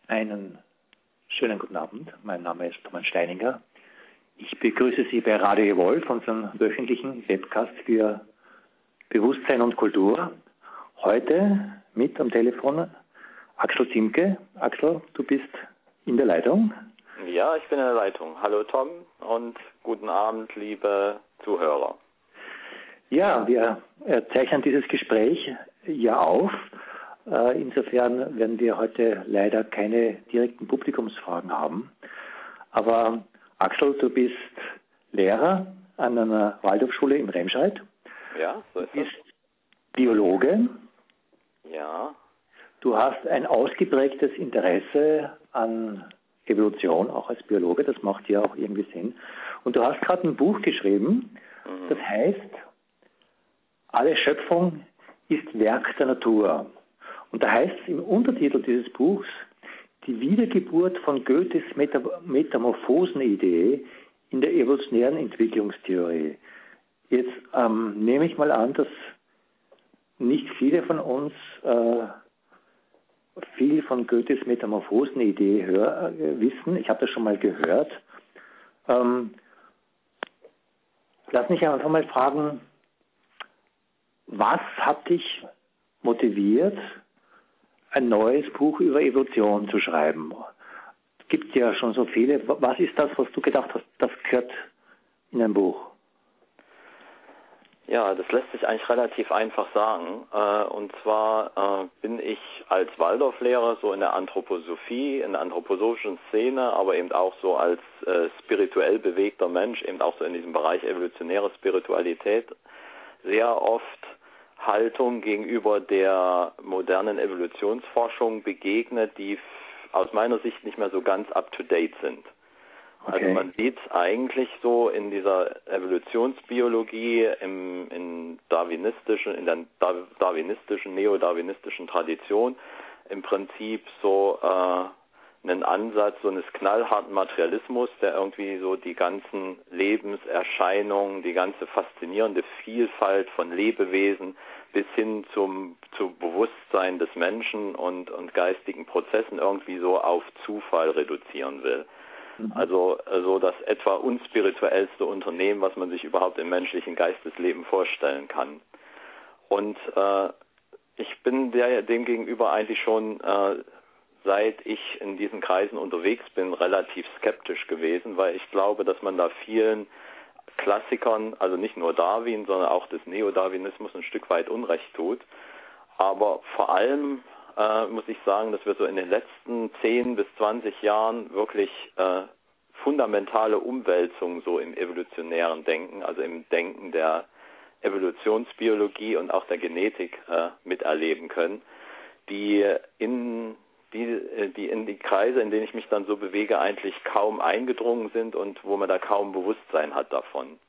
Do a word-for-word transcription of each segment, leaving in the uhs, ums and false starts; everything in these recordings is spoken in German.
Einen schönen guten Abend. Mein Name ist Thomas Steininger. Ich begrüße Sie bei Radio Evolve, unserem wöchentlichen Webcast für Bewusstsein und Kultur. Heute mit am Telefon Axel Ziemke. Axel, du bist in der Leitung. Ja, ich bin in der Leitung. Hallo Tom und guten Abend, liebe Zuhörer. Ja, wir zeichnen dieses Gespräch ja auf. Insofern werden wir heute leider keine direkten Publikumsfragen haben. Aber Axel, du bist Lehrer an einer Waldorfschule in Remscheid. Ja, so ist es. Du bist Biologe. Ja. Du hast ein ausgeprägtes Interesse an Evolution, auch als Biologe. Das macht ja auch irgendwie Sinn. Und du hast gerade ein Buch geschrieben, mhm. das heißt, alle Schöpfung ist Werk der Natur. Und da heißt es im Untertitel dieses Buchs, die Wiedergeburt von Goethes Metamorphosenidee in der evolutionären Entwicklungstheorie. Jetzt ähm, nehme ich mal an, dass nicht viele von uns äh, viel von Goethes Metamorphosenidee hör, äh, wissen. Ich habe das schon mal gehört. Ähm, lass mich einfach mal fragen, was hat dich motiviert, ein neues Buch über Evolution zu schreiben? Es gibt ja schon so viele. Was ist das, was du gedacht hast, das gehört in ein Buch? Ja, das lässt sich eigentlich relativ einfach sagen. Und zwar bin ich als Waldorflehrer so in der Anthroposophie, in der anthroposophischen Szene, aber eben auch so als spirituell bewegter Mensch, eben auch so in diesem Bereich evolutionäre Spiritualität, sehr oft Haltung gegenüber der modernen Evolutionsforschung begegnet, die aus meiner Sicht nicht mehr so ganz up-to-date sind. Okay. Also man sieht eigentlich so in dieser Evolutionsbiologie, im, in darwinistischen, in der darwinistischen, neodarwinistischen Tradition im Prinzip so äh, einen Ansatz so eines knallharten Materialismus, der irgendwie so die ganzen Lebenserscheinungen, die ganze faszinierende Vielfalt von Lebewesen bis hin zum zu Bewusstsein des Menschen und, und geistigen Prozessen irgendwie so auf Zufall reduzieren will. Mhm. Also, also das etwa unspirituellste Unternehmen, was man sich überhaupt im menschlichen Geistesleben vorstellen kann. Und äh, ich bin der, dem gegenüber eigentlich schon äh, seit ich in diesen Kreisen unterwegs bin, relativ skeptisch gewesen, weil ich glaube, dass man da vielen Klassikern, also nicht nur Darwin, sondern auch des Neodarwinismus ein Stück weit Unrecht tut. Aber vor allem äh, muss ich sagen, dass wir so in den letzten zehn bis zwanzig Jahren wirklich äh, fundamentale Umwälzungen so im evolutionären Denken, also im Denken der Evolutionsbiologie und auch der Genetik äh, miterleben können, die in Die, die in die Kreise, in denen ich mich dann so bewege, eigentlich kaum eingedrungen sind und wo man da kaum Bewusstsein hat davon.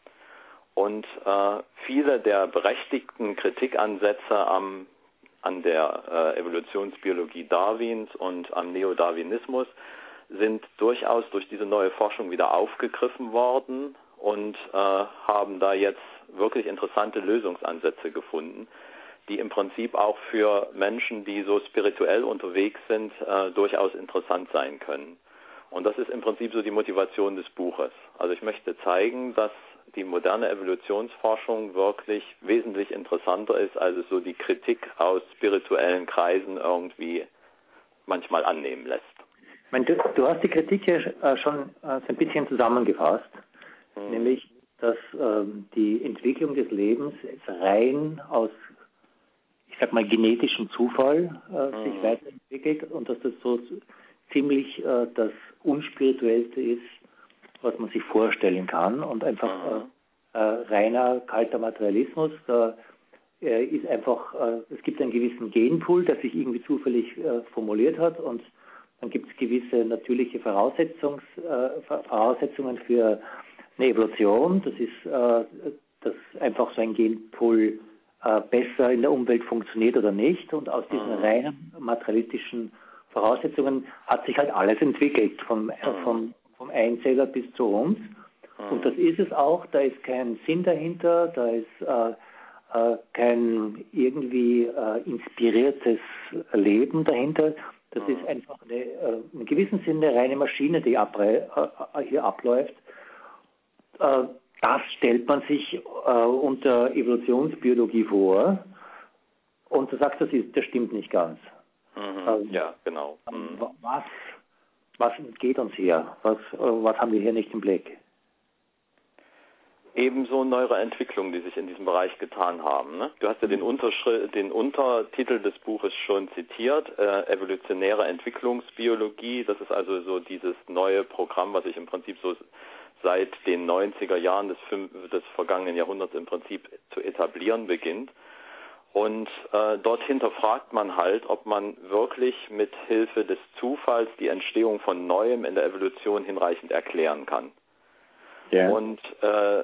Und äh, viele der berechtigten Kritikansätze am, an der äh, Evolutionsbiologie Darwins und am Neodarwinismus sind durchaus durch diese neue Forschung wieder aufgegriffen worden und äh, haben da jetzt wirklich interessante Lösungsansätze gefunden, die im Prinzip auch für Menschen, die so spirituell unterwegs sind, äh, durchaus interessant sein können. Und das ist im Prinzip so die Motivation des Buches. Also ich möchte zeigen, dass die moderne Evolutionsforschung wirklich wesentlich interessanter ist, als es so die Kritik aus spirituellen Kreisen irgendwie manchmal annehmen lässt. Ich meine, du, du hast die Kritik ja äh, schon äh, so ein bisschen zusammengefasst, hm. nämlich, dass ähm, die Entwicklung des Lebens rein aus ich sag mal, genetischen Zufall äh, mhm. sich weiterentwickelt und dass das so ziemlich äh, das Unspirituellste ist, was man sich vorstellen kann und einfach mhm. äh, äh, reiner, kalter Materialismus. Da äh, ist einfach, äh, es gibt einen gewissen Genpool, der sich irgendwie zufällig äh, formuliert hat und dann gibt es gewisse natürliche Voraussetzungs, äh, Voraussetzungen für eine Evolution. Das ist, äh, dass einfach so ein Genpool besser in der Umwelt funktioniert oder nicht. Und aus diesen mhm. reinen materialistischen Voraussetzungen hat sich halt alles entwickelt, vom, mhm. vom, vom Einzeller bis zu uns. Mhm. Und das ist es auch, da ist kein Sinn dahinter, da ist äh, äh, kein irgendwie äh, inspiriertes Leben dahinter. Das mhm. ist einfach eine, äh, in gewissem Sinne eine reine Maschine, die abrei- äh, hier abläuft. Äh, das stellt man sich äh, unter Evolutionsbiologie vor. Und du sagst, das, ist, das stimmt nicht ganz. Mhm. Ähm, ja, genau. Mhm. Was, was geht uns hier? Was, äh, was haben wir hier nicht im Blick? Ebenso neuere Entwicklungen, die sich in diesem Bereich getan haben. Ne? Du hast ja den, Unterschri- den Untertitel des Buches schon zitiert, äh, evolutionäre Entwicklungsbiologie. Das ist also so dieses neue Programm, was sich im Prinzip so seit den neunziger Jahren des, des vergangenen Jahrhunderts im Prinzip zu etablieren beginnt. Und äh, dort hinterfragt man halt, ob man wirklich mit Hilfe des Zufalls die Entstehung von Neuem in der Evolution hinreichend erklären kann. Ja. Und äh,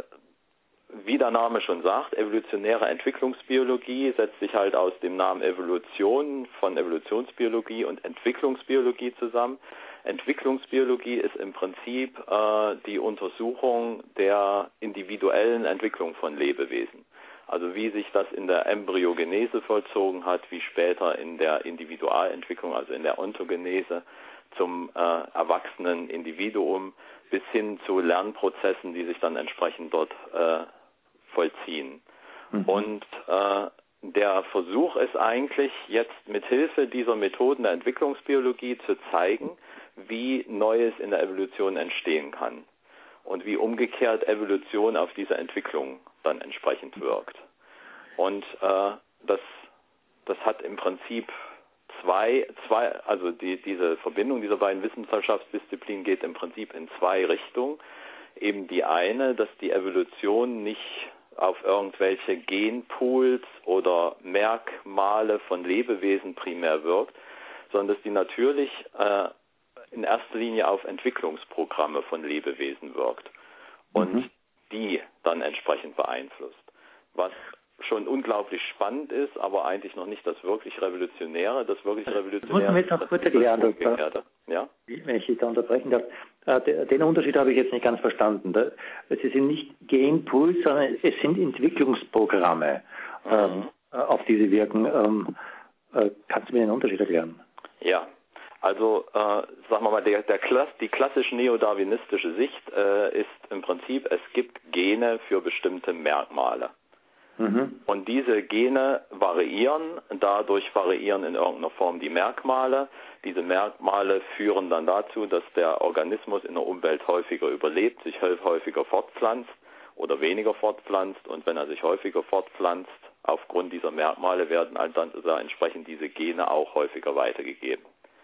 wie der Name schon sagt, evolutionäre Entwicklungsbiologie setzt sich halt aus dem Namen Evolution von Evolutionsbiologie und Entwicklungsbiologie zusammen. Entwicklungsbiologie ist im Prinzip äh, die Untersuchung der individuellen Entwicklung von Lebewesen. Also wie sich das in der Embryogenese vollzogen hat, wie später in der Individualentwicklung, also in der Ontogenese zum äh, erwachsenen Individuum bis hin zu Lernprozessen, die sich dann entsprechend dort äh, vollziehen. Mhm. Und äh, der Versuch ist eigentlich jetzt mit Hilfe dieser Methoden der Entwicklungsbiologie zu zeigen, wie Neues in der Evolution entstehen kann und wie umgekehrt Evolution auf diese Entwicklung dann entsprechend wirkt. Und äh, das, das hat im Prinzip zwei, zwei also die, diese Verbindung dieser beiden Wissenschaftsdisziplinen geht im Prinzip in zwei Richtungen. Eben die eine, dass die Evolution nicht auf irgendwelche Genpools oder Merkmale von Lebewesen primär wirkt, sondern dass die natürlich äh, in erster Linie auf Entwicklungsprogramme von Lebewesen wirkt und mhm. die dann entsprechend beeinflusst. Was schon unglaublich spannend ist, aber eigentlich noch nicht das wirklich Revolutionäre. Das wirklich Revolutionäre muss man jetzt noch kurz erklären, ja? Wenn ich dich da unterbrechen darf. Den Unterschied habe ich jetzt nicht ganz verstanden. Es sind nicht Genpools, sondern es sind Entwicklungsprogramme, mhm. ähm, auf die sie wirken. Ähm, äh, kannst du mir den Unterschied erklären? Ja. Also, äh, sagen wir mal, der, der Klass, die klassisch neodarwinistische Sicht äh, ist im Prinzip, es gibt Gene für bestimmte Merkmale. Mhm. Und diese Gene variieren, dadurch variieren in irgendeiner Form die Merkmale. Diese Merkmale führen dann dazu, dass der Organismus in der Umwelt häufiger überlebt, sich häufiger fortpflanzt oder weniger fortpflanzt. Und wenn er sich häufiger fortpflanzt, aufgrund dieser Merkmale werden dann entsprechend diese Gene auch häufiger weitergegeben.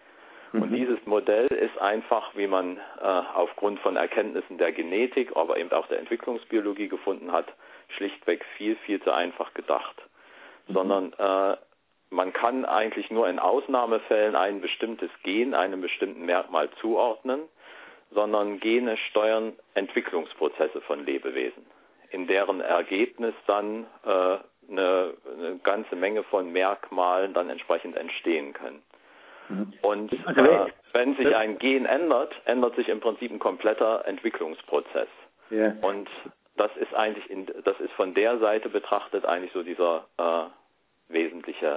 Und dieses Modell ist einfach, wie man äh, aufgrund von Erkenntnissen der Genetik, aber eben auch der Entwicklungsbiologie gefunden hat, schlichtweg viel, viel zu einfach gedacht. Mhm. Sondern äh, man kann eigentlich nur in Ausnahmefällen ein bestimmtes Gen einem bestimmten Merkmal zuordnen, sondern Gene steuern Entwicklungsprozesse von Lebewesen, in deren Ergebnis dann äh, eine, eine ganze Menge von Merkmalen dann entsprechend entstehen können. Und äh, wenn sich ein Gen ändert, ändert sich im Prinzip ein kompletter Entwicklungsprozess. Yeah. Und das ist eigentlich, in, das ist von der Seite betrachtet eigentlich so dieser äh, wesentliche,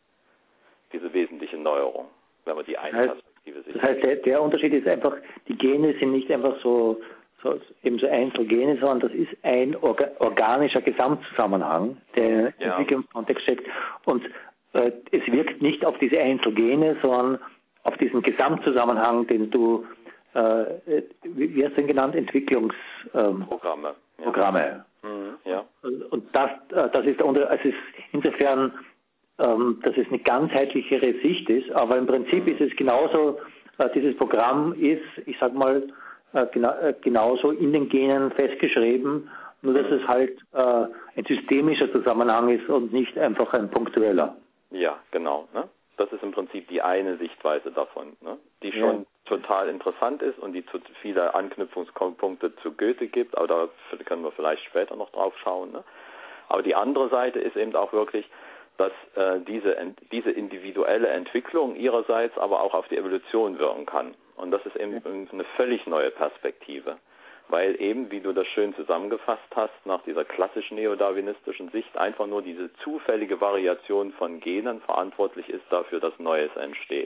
diese wesentliche Neuerung, wenn man die eine das heißt, Perspektive sieht. Das heißt, der, der Unterschied ist einfach, die Gene sind nicht einfach so, so eben so Einzelgene, sondern das ist ein orga, organischer Gesamtzusammenhang, der im ja. Entwicklungskontext steckt. Und äh, es wirkt nicht auf diese Einzelgene, sondern auf diesen Gesamtzusammenhang, den du, äh, wie hast du ihn genannt, Entwicklungsprogramme. Ähm, Programme. Ja. Mhm, ja. Und das, das ist der Unterschied. Also es ist insofern, ähm, dass es eine ganzheitlichere Sicht ist, aber im Prinzip mhm. ist es genauso, äh, dieses Programm ist, ich sag mal, äh, gena äh, genauso in den Genen festgeschrieben, nur dass mhm. es halt äh, ein systemischer Zusammenhang ist und nicht einfach ein punktueller. Ja, genau. Ne? Das ist im Prinzip die eine Sichtweise davon, ne? Die schon ja. total interessant ist und die zu viele Anknüpfungspunkte zu Goethe gibt, aber da können wir vielleicht später noch drauf schauen. Ne? Aber die andere Seite ist eben auch wirklich, dass äh, diese, diese individuelle Entwicklung ihrerseits aber auch auf die Evolution wirken kann. Und das ist eben ja. eine völlig neue Perspektive. Weil eben, wie du das schön zusammengefasst hast, nach dieser klassischen neodarwinistischen Sicht einfach nur diese zufällige Variation von Genen verantwortlich ist dafür, dass Neues entsteht.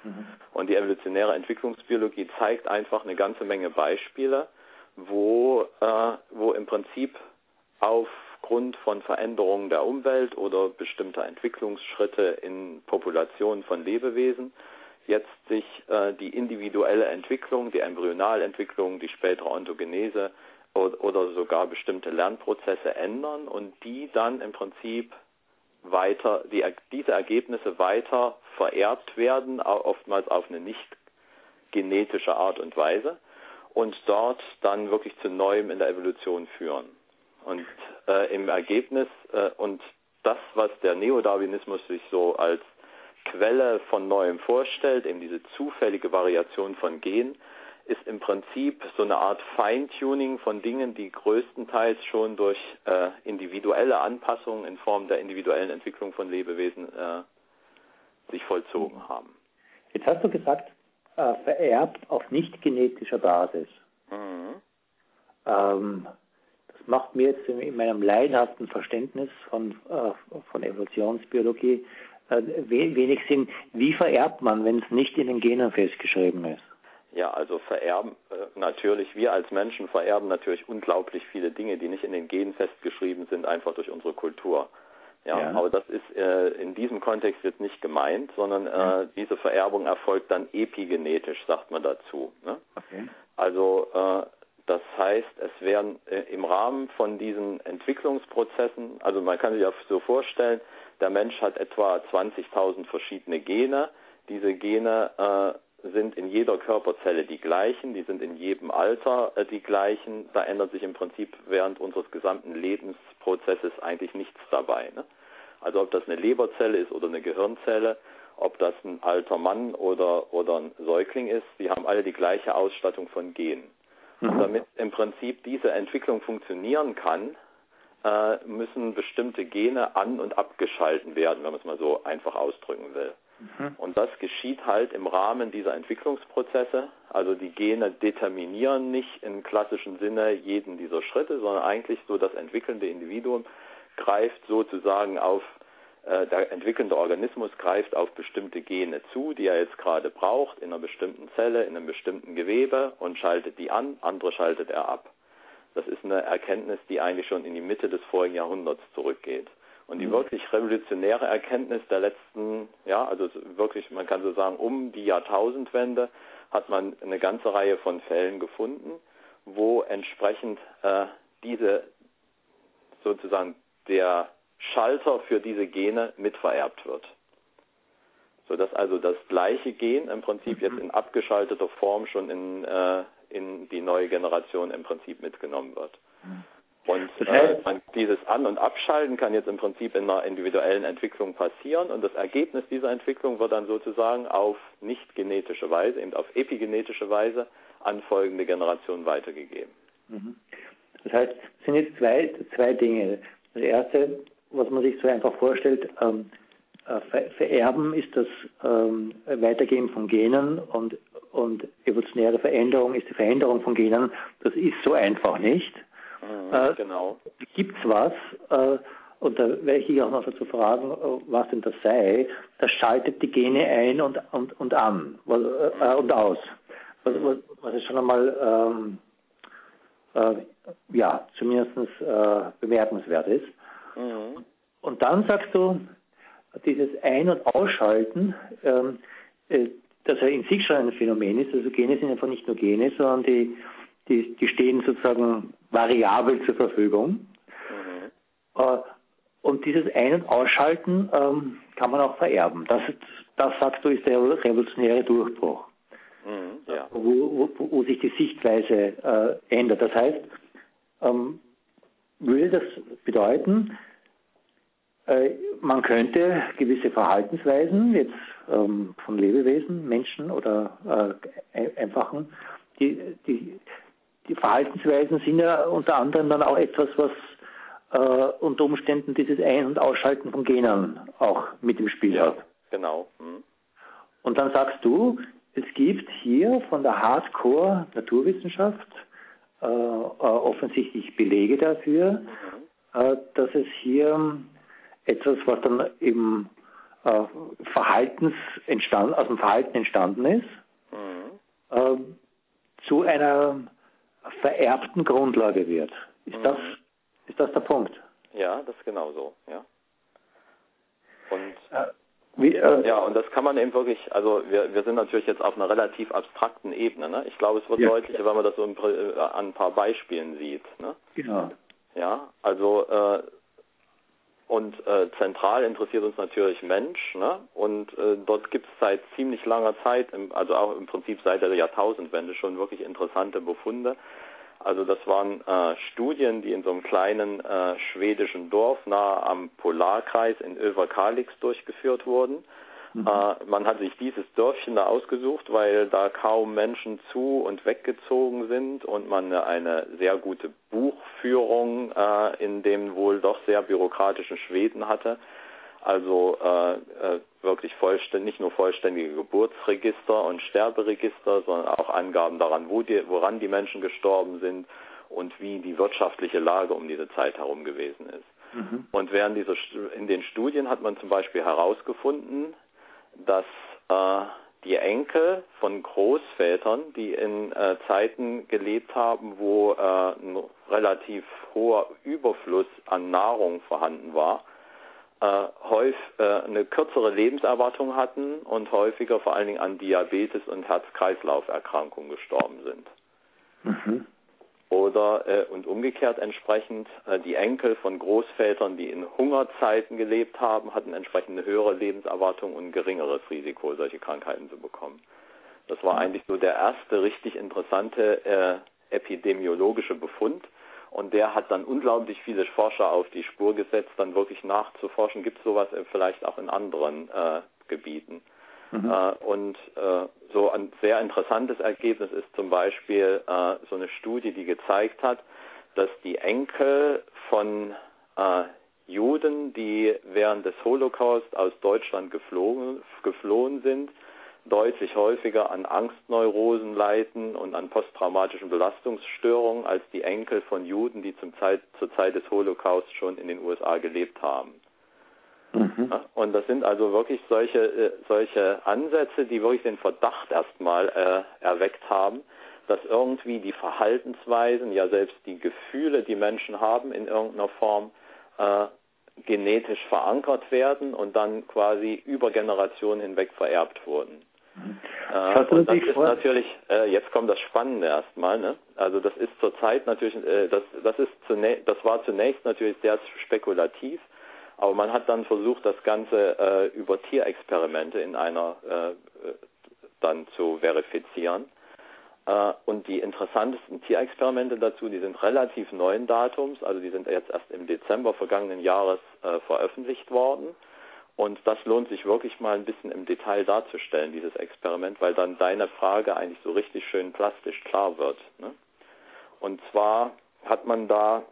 Mhm. Und die evolutionäre Entwicklungsbiologie zeigt einfach eine ganze Menge Beispiele, wo, äh, wo im Prinzip aufgrund von Veränderungen der Umwelt oder bestimmter Entwicklungsschritte in Populationen von Lebewesen jetzt sich äh, die individuelle Entwicklung, die Embryonalentwicklung, die spätere Ontogenese oder, oder sogar bestimmte Lernprozesse ändern und die dann im Prinzip weiter, die, diese Ergebnisse weiter vererbt werden, oftmals auf eine nicht genetische Art und Weise und dort dann wirklich zu Neuem in der Evolution führen. Und äh, im Ergebnis, äh, und das, was der Neodarwinismus sich so als Quelle von Neuem vorstellt, eben diese zufällige Variation von Genen, ist im Prinzip so eine Art Feintuning von Dingen, die größtenteils schon durch äh, individuelle Anpassungen in Form der individuellen Entwicklung von Lebewesen äh, sich vollzogen haben. Jetzt hast du gesagt, äh, vererbt auf nicht genetischer Basis. Mhm. Ähm, das macht mir jetzt in, in meinem laienhaften Verständnis von, äh, von Evolutionsbiologie äh, wenig Sinn. Wie vererbt man, wenn es nicht in den Genen festgeschrieben ist? Ja, also vererben, äh, natürlich, wir als Menschen vererben natürlich unglaublich viele Dinge, die nicht in den Genen festgeschrieben sind, einfach durch unsere Kultur. Ja, ja. Aber das ist äh, in diesem Kontext jetzt nicht gemeint, sondern äh, diese Vererbung erfolgt dann epigenetisch, sagt man dazu. Ne? Okay. Also äh, das heißt, es werden äh, im Rahmen von diesen Entwicklungsprozessen, also man kann sich ja so vorstellen, der Mensch hat etwa zwanzigtausend verschiedene Gene. Diese Gene äh, sind in jeder Körperzelle die gleichen, die sind in jedem Alter äh, die gleichen. Da ändert sich im Prinzip während unseres gesamten Lebensprozesses eigentlich nichts dabei. Ne? Also ob das eine Leberzelle ist oder eine Gehirnzelle, ob das ein alter Mann oder, oder ein Säugling ist, die haben alle die gleiche Ausstattung von Genen. Mhm. Und damit im Prinzip diese Entwicklung funktionieren kann, äh, müssen bestimmte Gene an- und abgeschalten werden, wenn man es mal so einfach ausdrücken will. Und das geschieht halt im Rahmen dieser Entwicklungsprozesse. Also die Gene determinieren nicht im klassischen Sinne jeden dieser Schritte, sondern eigentlich so das entwickelnde Individuum greift sozusagen auf, äh, der entwickelnde Organismus greift auf bestimmte Gene zu, die er jetzt gerade braucht, in einer bestimmten Zelle, in einem bestimmten Gewebe und schaltet die an, andere schaltet er ab. Das ist eine Erkenntnis, die eigentlich schon in die Mitte des vorigen Jahrhunderts zurückgeht. Und die wirklich revolutionäre Erkenntnis der letzten, ja, also wirklich, man kann so sagen, um die Jahrtausendwende hat man eine ganze Reihe von Fällen gefunden, wo entsprechend äh, diese sozusagen der Schalter für diese Gene mitvererbt wird. Sodass also das gleiche Gen im Prinzip jetzt in abgeschalteter Form schon in, äh, in die neue Generation im Prinzip mitgenommen wird. Und äh, man, dieses An- und Abschalten kann jetzt im Prinzip in einer individuellen Entwicklung passieren und das Ergebnis dieser Entwicklung wird dann sozusagen auf nicht genetische Weise, eben auf epigenetische Weise an folgende Generationen weitergegeben. Das heißt, es sind jetzt zwei, zwei Dinge. Das erste, was man sich so einfach vorstellt, ähm, äh, vererben ist das ähm, Weitergeben von Genen und, und evolutionäre Veränderung ist die Veränderung von Genen. Das ist so einfach nicht. Mhm, äh, genau. Gibt es was, äh, und da werde ich auch noch dazu fragen, was denn das sei, das schaltet die Gene ein und, und, und an was, äh, und aus. Was, was, was ist schon einmal ähm, äh, ja, zumindest äh, bemerkenswert ist. Mhm. Und dann sagst du, dieses Ein- und Ausschalten, ähm, äh, das ja in sich schon ein Phänomen ist, also Gene sind einfach nicht nur Gene, sondern die Die, die stehen sozusagen variabel zur Verfügung. Mhm. Äh, und dieses Ein- und Ausschalten ähm, kann man auch vererben. Das, das, sagst du, ist der revolutionäre Durchbruch, mhm, ja. wo, wo, wo sich die Sichtweise äh, ändert. Das heißt, ähm, würde das bedeuten, äh, man könnte gewisse Verhaltensweisen jetzt ähm, von Lebewesen, Menschen oder äh, einfachen, die, die Die Verhaltensweisen sind ja unter anderem dann auch etwas, was äh, unter Umständen dieses Ein- und Ausschalten von Genen auch mit im Spiel ja, hat. Genau. Mhm. Und dann sagst du, es gibt hier von der Hardcore-Naturwissenschaft äh, äh, offensichtlich Belege dafür, mhm. äh, dass es hier etwas, was dann eben äh, Verhaltens entstanden, aus dem Verhalten entstanden ist, mhm. äh, zu einer vererbten Grundlage wird. Ist, mhm. das, ist das der Punkt? Ja, das ist genau so, ja. Und äh, wie, äh, ja, und das kann man eben wirklich, also wir, wir sind natürlich jetzt auf einer relativ abstrakten Ebene, ne? Ich glaube, es wird ja deutlicher, wenn man das so ein, an ein paar Beispielen sieht, ne? Genau. Ja, also äh, und äh, zentral interessiert uns natürlich Mensch, ne? Und äh, dort gibt es seit ziemlich langer Zeit, im, also auch im Prinzip seit der Jahrtausendwende schon wirklich interessante Befunde. Also das waren äh, Studien, die in so einem kleinen äh, schwedischen Dorf nahe am Polarkreis in Överkalix durchgeführt wurden. Mhm. Äh, man hat sich dieses Dörfchen da ausgesucht, weil da kaum Menschen zu und weggezogen sind und man eine sehr gute Buchführung äh, in dem wohl doch sehr bürokratischen Schweden hatte. Also äh, äh, wirklich vollständig, nicht nur vollständige Geburtsregister und Sterberegister, sondern auch Angaben daran, wo die, woran die Menschen gestorben sind und wie die wirtschaftliche Lage um diese Zeit herum gewesen ist. Mhm. Und während dieser, in den Studien hat man zum Beispiel herausgefunden, dass äh, die Enkel von Großvätern, die in äh, Zeiten gelebt haben, wo äh, ein relativ hoher Überfluss an Nahrung vorhanden war, Äh, häufig äh, eine kürzere Lebenserwartung hatten und häufiger vor allen Dingen an Diabetes und Herz-Kreislauf-Erkrankungen gestorben sind. Mhm. Oder äh, und umgekehrt entsprechend äh, die Enkel von Großvätern, die in Hungerzeiten gelebt haben, hatten entsprechend eine höhere Lebenserwartung und ein geringeres Risiko, solche Krankheiten zu bekommen. Das war eigentlich so der erste richtig interessante äh, epidemiologische Befund. Und der hat dann unglaublich viele Forscher auf die Spur gesetzt, dann wirklich nachzuforschen, gibt es sowas vielleicht auch in anderen äh, Gebieten. Mhm. Äh, und äh, so ein sehr interessantes Ergebnis ist zum Beispiel äh, so eine Studie, die gezeigt hat, dass die Enkel von äh, Juden, die während des Holocaust aus Deutschland geflogen, geflohen sind, deutlich häufiger an Angstneurosen leiden und an posttraumatischen Belastungsstörungen als die Enkel von Juden, die zum Zeit, zur Zeit des Holocaust schon in den U S A gelebt haben. Mhm. Ja, und das sind also wirklich solche, äh, solche Ansätze, die wirklich den Verdacht erstmal äh, erweckt haben, dass irgendwie die Verhaltensweisen, ja selbst die Gefühle, die Menschen haben, in irgendeiner Form äh, genetisch verankert werden und dann quasi über Generationen hinweg vererbt wurden. Äh, und das ist natürlich, äh, jetzt kommt das Spannende erstmal, ne? Also das ist zurzeit natürlich, äh, das, das ist zunächst, das war zunächst natürlich sehr spekulativ, aber man hat dann versucht, das Ganze äh, über Tierexperimente in einer äh, dann zu verifizieren. Äh, und die interessantesten Tierexperimente dazu, die sind relativ neuen Datums, also die sind jetzt erst im Dezember vergangenen Jahres äh, veröffentlicht worden. Und das lohnt sich wirklich mal ein bisschen im Detail darzustellen, dieses Experiment, weil dann deine Frage eigentlich so richtig schön plastisch klar wird. Ne? Und zwar hat man da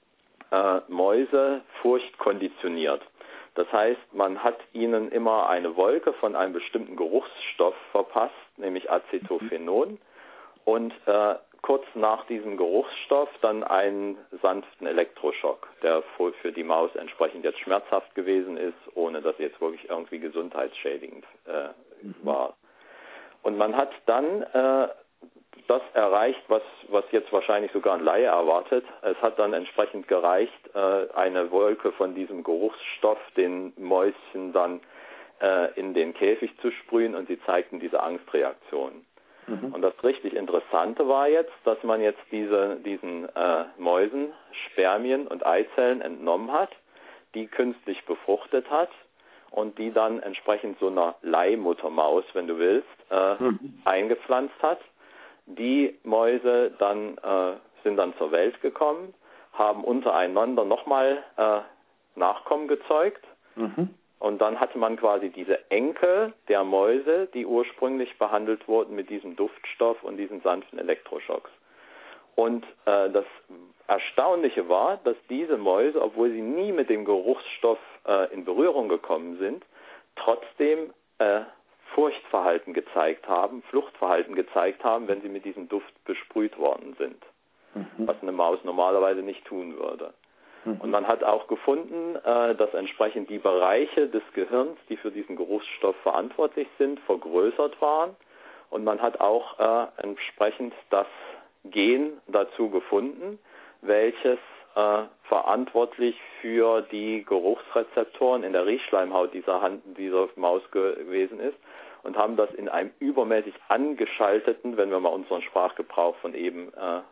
äh, Mäuse furchtkonditioniert. Das heißt, man hat ihnen immer eine Wolke von einem bestimmten Geruchsstoff verpasst, nämlich Acetophenon, und äh, kurz nach diesem Geruchsstoff dann einen sanften Elektroschock, der für die Maus entsprechend jetzt schmerzhaft gewesen ist, ohne dass jetzt wirklich irgendwie gesundheitsschädigend äh, mhm. war. Und man hat dann äh, das erreicht, was, was jetzt wahrscheinlich sogar ein Laie erwartet. Es hat dann entsprechend gereicht, äh, eine Wolke von diesem Geruchsstoff den Mäuschen dann äh, in den Käfig zu sprühen und sie zeigten diese Angstreaktion. Mhm. Und das richtig Interessante war jetzt, dass man jetzt diese, diesen äh, Mäusen Spermien und Eizellen entnommen hat, die künstlich befruchtet hat und die dann entsprechend so einer Leihmuttermaus, wenn du willst, äh, mhm. eingepflanzt hat. Die Mäuse dann, äh, sind dann zur Welt gekommen, haben untereinander nochmal äh, Nachkommen gezeugt. Mhm. Und dann hatte man quasi diese Enkel der Mäuse, die ursprünglich behandelt wurden mit diesem Duftstoff und diesen sanften Elektroschocks. Und äh, das Erstaunliche war, dass diese Mäuse, obwohl sie nie mit dem Geruchsstoff äh, in Berührung gekommen sind, trotzdem äh, Furchtverhalten gezeigt haben, Fluchtverhalten gezeigt haben, wenn sie mit diesem Duft besprüht worden sind, mhm. was eine Maus normalerweise nicht tun würde. Mhm. Und man hat auch gefunden, äh, dass entsprechend die Bereiche des Gehirns, die für diesen Geruchsstoff verantwortlich sind, vergrößert waren. Und man hat auch äh, entsprechend das Gen dazu gefunden, welches äh, verantwortlich für die Geruchsrezeptoren in der Riechschleimhaut dieser, Hand, dieser Maus gewesen ist, und haben das in einem übermäßig angeschalteten, wenn wir mal unseren Sprachgebrauch von eben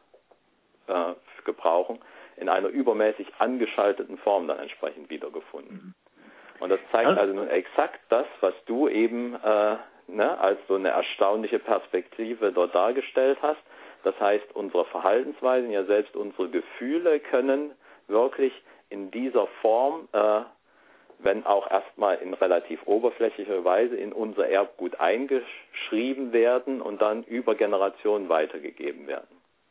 äh, äh, gebrauchen, in einer übermäßig angeschalteten Form dann entsprechend wiedergefunden. Und das zeigt also nun exakt das, was du eben äh, ne, als so eine erstaunliche Perspektive dort dargestellt hast. Das heißt, unsere Verhaltensweisen, ja selbst unsere Gefühle können wirklich in dieser Form, äh, wenn auch erstmal in relativ oberflächlicher Weise, in unser Erbgut eingeschrieben werden und dann über Generationen weitergegeben werden.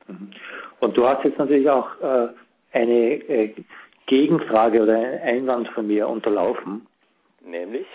Und du hast jetzt natürlich auch äh, eine äh, Gegenfrage oder einen Einwand von mir unterlaufen. Nämlich?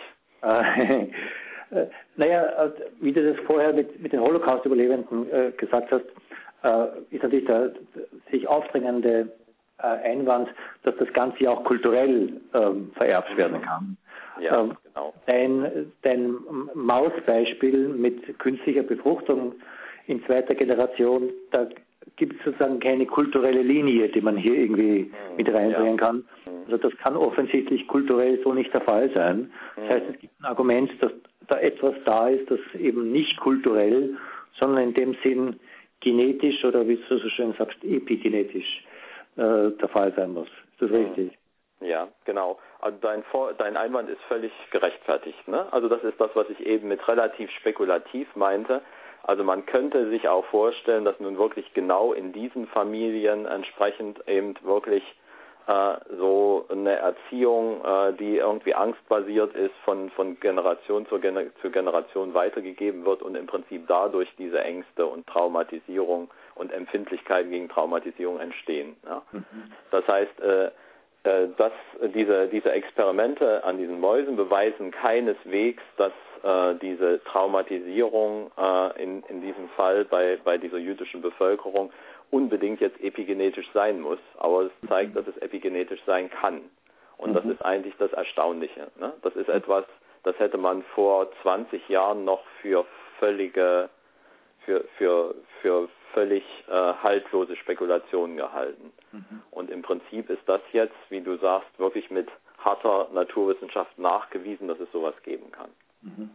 Äh, äh, naja, wie du das vorher mit, mit den Holocaust-Überlebenden äh, gesagt hast, äh, ist natürlich der, der sich aufdrängende äh, Einwand, dass das Ganze ja auch kulturell ähm, vererbt werden kann. Ja, ähm, genau. Dein, dein Mausbeispiel mit künstlicher Befruchtung in zweiter Generation, da gibt es sozusagen keine kulturelle Linie, die man hier irgendwie mhm. mit reinbringen ja. kann. Also das kann offensichtlich kulturell so nicht der Fall sein. Das heißt, es gibt ein Argument, dass da etwas da ist, das eben nicht kulturell, sondern in dem Sinn genetisch oder wie du so schön sagst, epigenetisch äh, der Fall sein muss. Ist das richtig? Ja, genau. Also dein, Vor dein Einwand ist völlig gerechtfertigt. Ne? Also das ist das, was ich eben mit relativ spekulativ meinte. Also man könnte sich auch vorstellen, dass nun wirklich genau in diesen Familien entsprechend eben wirklich äh, so eine Erziehung, äh, die irgendwie angstbasiert ist, von, von Generation zu, Gener zu Generation weitergegeben wird und im Prinzip dadurch diese Ängste und Traumatisierung und Empfindlichkeiten gegen Traumatisierung entstehen. Ja? Mhm. Das heißt, äh, dass diese, diese Experimente an diesen Mäusen beweisen keineswegs, dass äh, diese Traumatisierung äh, in, in diesem Fall bei, bei dieser jüdischen Bevölkerung unbedingt jetzt epigenetisch sein muss, aber es zeigt, dass es epigenetisch sein kann. Und mhm. das ist eigentlich das Erstaunliche. Ne? Das ist etwas, das hätte man vor zwanzig Jahren noch für völlige, für, für, für völlig äh, haltlose Spekulationen gehalten. Mhm. Und im Prinzip ist das jetzt, wie du sagst, wirklich mit harter Naturwissenschaft nachgewiesen, dass es sowas geben kann. Mhm.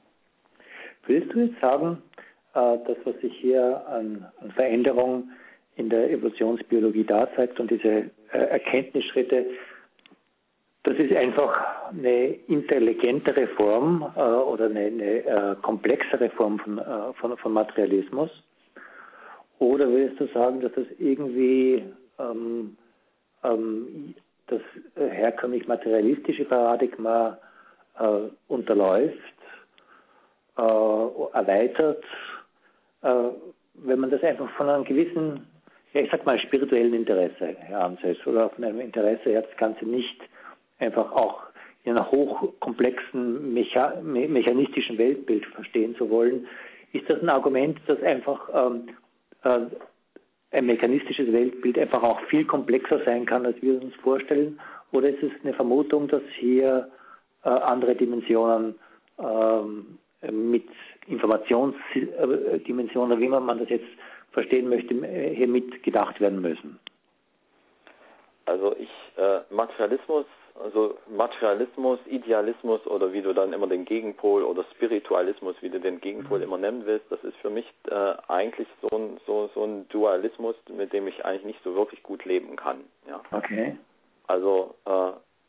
Willst du jetzt sagen, äh, das, was sich hier an, an Veränderung in der Evolutionsbiologie da zeigt und diese äh, Erkenntnisschritte, das ist einfach eine intelligentere Form äh, oder eine, eine äh, komplexere Form von, äh, von, von Materialismus? Oder willst du sagen, dass das irgendwie ähm, ähm, das herkömmlich materialistische Paradigma äh, unterläuft, äh, erweitert, äh, wenn man das einfach von einem gewissen, ja ich sag mal, spirituellen Interesse her ansetzt oder von einem Interesse her das Ganze nicht einfach auch in einer hochkomplexen mecha me mechanistischen Weltbild verstehen zu wollen? Ist das ein Argument, das einfach ähm, ein mechanistisches Weltbild einfach auch viel komplexer sein kann, als wir uns vorstellen? Oder ist es eine Vermutung, dass hier äh, andere Dimensionen ähm, mit Informationsdimensionen, wie man das jetzt verstehen möchte, hier mit gedacht werden müssen? Also ich, äh, Materialismus, also Materialismus, Idealismus oder wie du dann immer den Gegenpol oder Spiritualismus, wie du den Gegenpol immer nennen willst, das ist für mich äh, eigentlich so ein, so, so ein Dualismus, mit dem ich eigentlich nicht so wirklich gut leben kann. Ja. Okay. Also äh,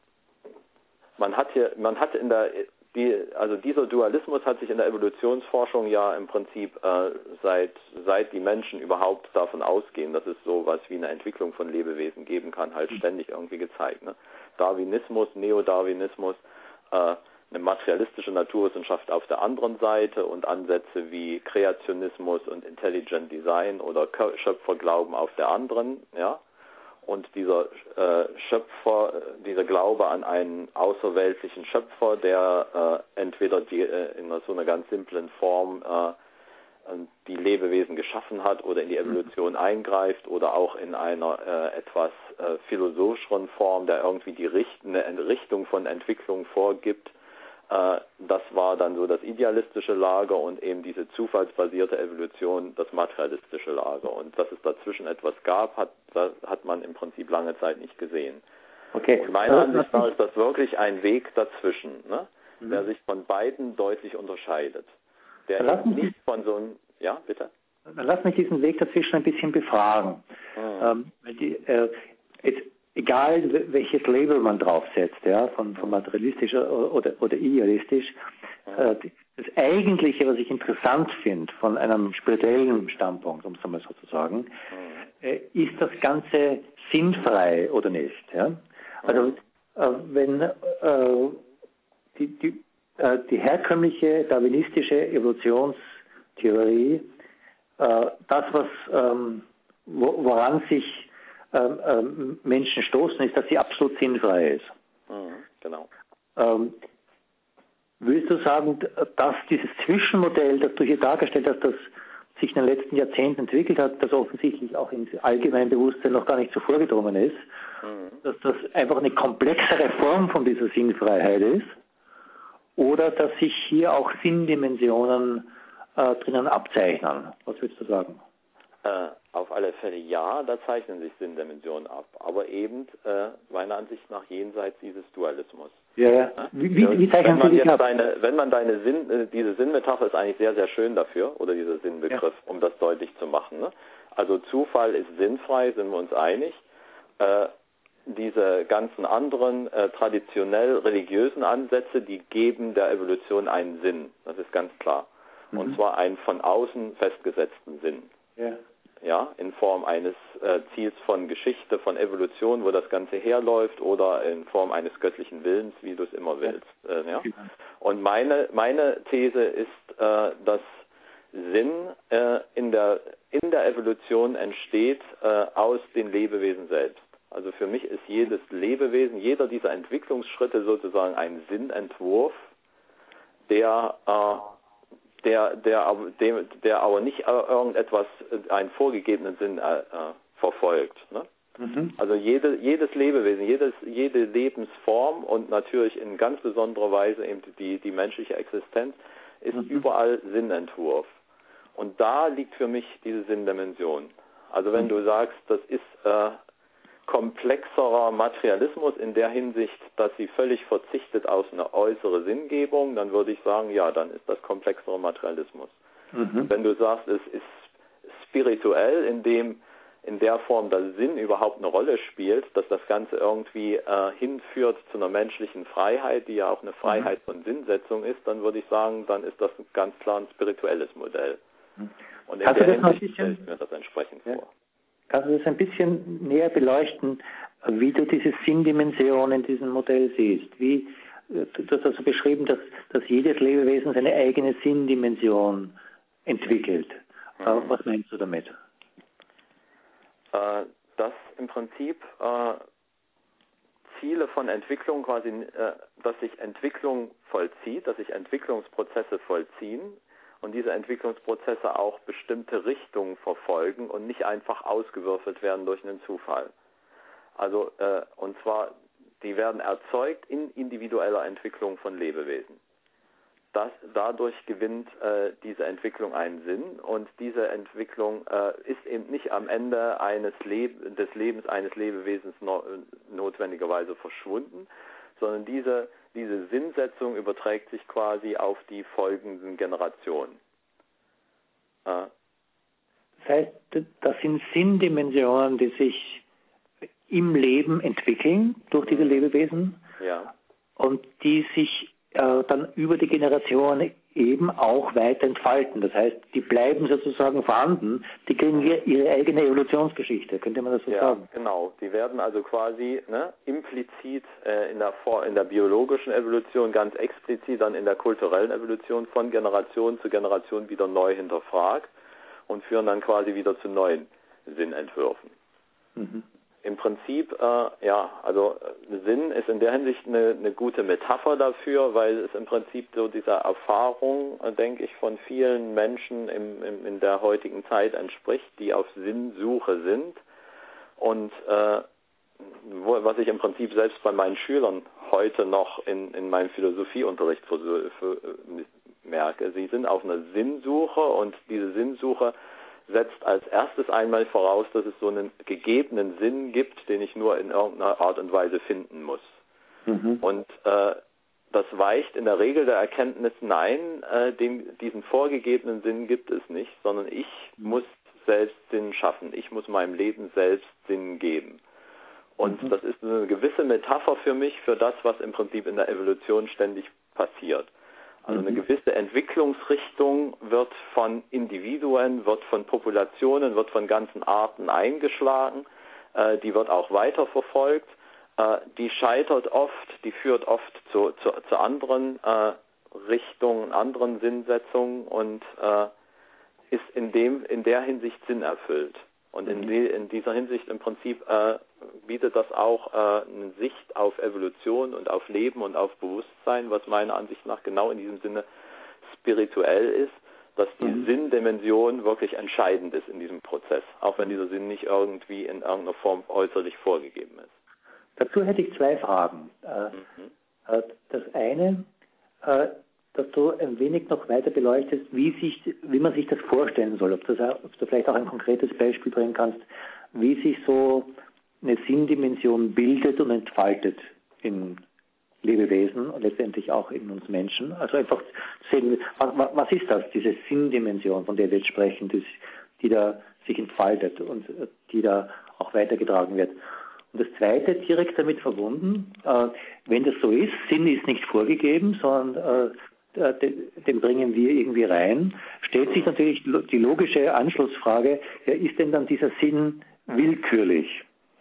man hat hier, man hat in der Die, also dieser Dualismus hat sich in der Evolutionsforschung ja im Prinzip äh, seit, seit die Menschen überhaupt davon ausgehen, dass es sowas wie eine Entwicklung von Lebewesen geben kann, halt ständig irgendwie gezeigt. Ne? Darwinismus, Neodarwinismus, äh, eine materialistische Naturwissenschaft auf der anderen Seite und Ansätze wie Kreationismus und Intelligent Design oder Schöpferglauben auf der anderen, ja. Und dieser äh, Schöpfer, dieser Glaube an einen außerweltlichen Schöpfer, der äh, entweder die, äh, in so einer ganz simplen Form äh, die Lebewesen geschaffen hat oder in die Evolution eingreift oder auch in einer äh, etwas äh, philosophischeren Form, der irgendwie die Richt eine Richtung von Entwicklung vorgibt. Äh, das war dann so das idealistische Lager und eben diese zufallsbasierte Evolution das materialistische Lager. Und dass es dazwischen etwas gab, hat, das hat man im Prinzip lange Zeit nicht gesehen. Okay. Und meiner Ansicht nach ist das wirklich ein Weg dazwischen, ne? Mhm. Der sich von beiden deutlich unterscheidet. Der eben nicht von so einem, ja, bitte? Dann lass mich diesen Weg dazwischen ein bisschen befragen. Mhm. Ähm, die, äh, jetzt, egal welches Label man draufsetzt, ja, von, von materialistisch oder, oder idealistisch, mhm. äh, das Eigentliche, was ich interessant finde von einem spirituellen Standpunkt, um es einmal so zu sagen, mhm. äh, ist das Ganze sinnfrei oder nicht. Ja? Also äh, wenn äh, die, die, äh, die herkömmliche darwinistische Evolutionstheorie, äh, das, was, ähm, wo, woran sich ähm, ähm, Menschen stoßen, ist, dass sie absolut sinnfrei ist. Mhm, genau. Ähm, würdest du sagen, dass dieses Zwischenmodell, das du hier dargestellt hast, das sich in den letzten Jahrzehnten entwickelt hat, das offensichtlich auch ins Allgemeinbewusstsein noch gar nicht so vorgedrungen ist, mhm. dass das einfach eine komplexere Form von dieser Sinnfreiheit ist? Oder dass sich hier auch Sinndimensionen äh, drinnen abzeichnen? Was würdest du sagen? Äh, auf alle Fälle ja, da zeichnen sich Sinndimensionen ab, aber eben äh, meiner Ansicht nach jenseits dieses Dualismus. Ja, ja. Wie, wie, wie zeichnen wenn Sie sich ab? Deine, wenn man deine Sinn, äh, diese Sinnmetapher ist eigentlich sehr, sehr schön dafür, oder dieser Sinnbegriff, ja. um das deutlich zu machen. Ne? Also Zufall ist sinnfrei, sind wir uns einig. Äh, diese ganzen anderen äh, traditionell religiösen Ansätze, die geben der Evolution einen Sinn. Das ist ganz klar. Mhm. Und zwar einen von außen festgesetzten Sinn. Ja. Ja, in Form eines äh, Ziels von Geschichte, von Evolution, wo das Ganze herläuft, oder in Form eines göttlichen Willens, wie du es immer willst. Ja. Äh, ja? Und meine, meine These ist, äh, dass Sinn äh, in der, in der Evolution entsteht äh, aus den Lebewesen selbst. Also für mich ist jedes Lebewesen, jeder dieser Entwicklungsschritte sozusagen ein Sinnentwurf, der, äh, der, der, der, der aber nicht irgendetwas, einen vorgegebenen Sinn äh, verfolgt. Ne? Mhm. Also jede, jedes Lebewesen, jedes, jede Lebensform und natürlich in ganz besonderer Weise eben die, die menschliche Existenz ist mhm. überall Sinnentwurf. Und da liegt für mich diese Sinndimension. Also wenn mhm. du sagst, das ist äh, komplexerer Materialismus in der Hinsicht, dass sie völlig verzichtet auf eine äußere Sinngebung, dann würde ich sagen, ja, dann ist das komplexerer Materialismus. Mhm. Wenn du sagst, es ist spirituell, in dem in der Form, dass Sinn überhaupt eine Rolle spielt, dass das Ganze irgendwie äh, hinführt zu einer menschlichen Freiheit, die ja auch eine Freiheit von Sinnsetzung ist, dann würde ich sagen, dann ist das ganz klar ein spirituelles Modell. Und in der Hinsicht stelle ich mir das entsprechend ja. vor. Kannst du das ein bisschen näher beleuchten, wie du diese Sinndimension in diesem Modell siehst? Wie, du hast also beschrieben, dass, dass jedes Lebewesen seine eigene Sinndimension entwickelt. Mhm. Was meinst du damit? Äh, dass im Prinzip äh, Ziele von Entwicklung quasi, äh, dass sich Entwicklung vollzieht, dass sich Entwicklungsprozesse vollziehen, und diese Entwicklungsprozesse auch bestimmte Richtungen verfolgen und nicht einfach ausgewürfelt werden durch einen Zufall. Also, äh, und zwar, die werden erzeugt in individueller Entwicklung von Lebewesen. Das, dadurch gewinnt äh, diese Entwicklung einen Sinn, und diese Entwicklung äh, ist eben nicht am Ende eines Leb- des Lebens eines Lebewesens no- notwendigerweise verschwunden, sondern diese Diese Sinnsetzung überträgt sich quasi auf die folgenden Generationen. Äh. Das heißt, das sind Sinndimensionen, die sich im Leben entwickeln durch diese Lebewesen ja. und die sich äh, dann über die Generationen eben auch weiter entfalten. Das heißt, die bleiben sozusagen vorhanden, die kriegen hier ihre eigene Evolutionsgeschichte, könnte man das so ja, sagen? Ja, genau. Die werden also quasi ne, implizit äh, in, der Vor- in der biologischen Evolution, ganz explizit dann in der kulturellen Evolution von Generation zu Generation wieder neu hinterfragt und führen dann quasi wieder zu neuen Sinnentwürfen. Mhm. im Prinzip, äh, ja, also Sinn ist in der Hinsicht eine, eine gute Metapher dafür, weil es im Prinzip so dieser Erfahrung, äh, denke ich, von vielen Menschen im, im, in der heutigen Zeit entspricht, die auf Sinnsuche sind. Und äh, wo, was ich im Prinzip selbst bei meinen Schülern heute noch in, in meinem Philosophieunterricht für, für, äh, merke. Sie sind auf einer Sinnsuche und diese Sinnsuche setzt als erstes einmal voraus, dass es so einen gegebenen Sinn gibt, den ich nur in irgendeiner Art und Weise finden muss. Mhm. Und äh, das weicht in der Regel der Erkenntnis, nein, äh, den, diesen vorgegebenen Sinn gibt es nicht, sondern ich mhm. muss selbst Sinn schaffen. Ich muss meinem Leben selbst Sinn geben. Und mhm. das ist eine gewisse Metapher für mich, für das, was im Prinzip in der Evolution ständig passiert. Also eine gewisse Entwicklungsrichtung wird von Individuen, wird von Populationen, wird von ganzen Arten eingeschlagen, äh, die wird auch weiterverfolgt, äh, die scheitert oft, die führt oft zu, zu, zu anderen äh, Richtungen, anderen Sinnsetzungen und äh, ist in dem in der Hinsicht sinnerfüllt. Und in, die, in dieser Hinsicht im Prinzip äh, bietet das auch äh, eine Sicht auf Evolution und auf Leben und auf Bewusstsein, was meiner Ansicht nach genau in diesem Sinne spirituell ist, dass die mhm. Sinndimension wirklich entscheidend ist in diesem Prozess, auch wenn dieser Sinn nicht irgendwie in irgendeiner Form äußerlich vorgegeben ist. Dazu hätte ich zwei Fragen. Mhm. Das eine, dass du ein wenig noch weiter beleuchtest, wie, sich, wie man sich das vorstellen soll, ob, das, ob du vielleicht auch ein konkretes Beispiel bringen kannst, wie sich so eine Sinndimension bildet und entfaltet in Lebewesen und letztendlich auch in uns Menschen. Also einfach sehen, was ist das, diese Sinndimension, von der wir jetzt sprechen, die, die da sich entfaltet und die da auch weitergetragen wird. Und das Zweite, direkt damit verbunden, äh, wenn das so ist, Sinn ist nicht vorgegeben, sondern äh, den bringen wir irgendwie rein, stellt sich natürlich die logische Anschlussfrage, ja, ist denn dann dieser Sinn willkürlich?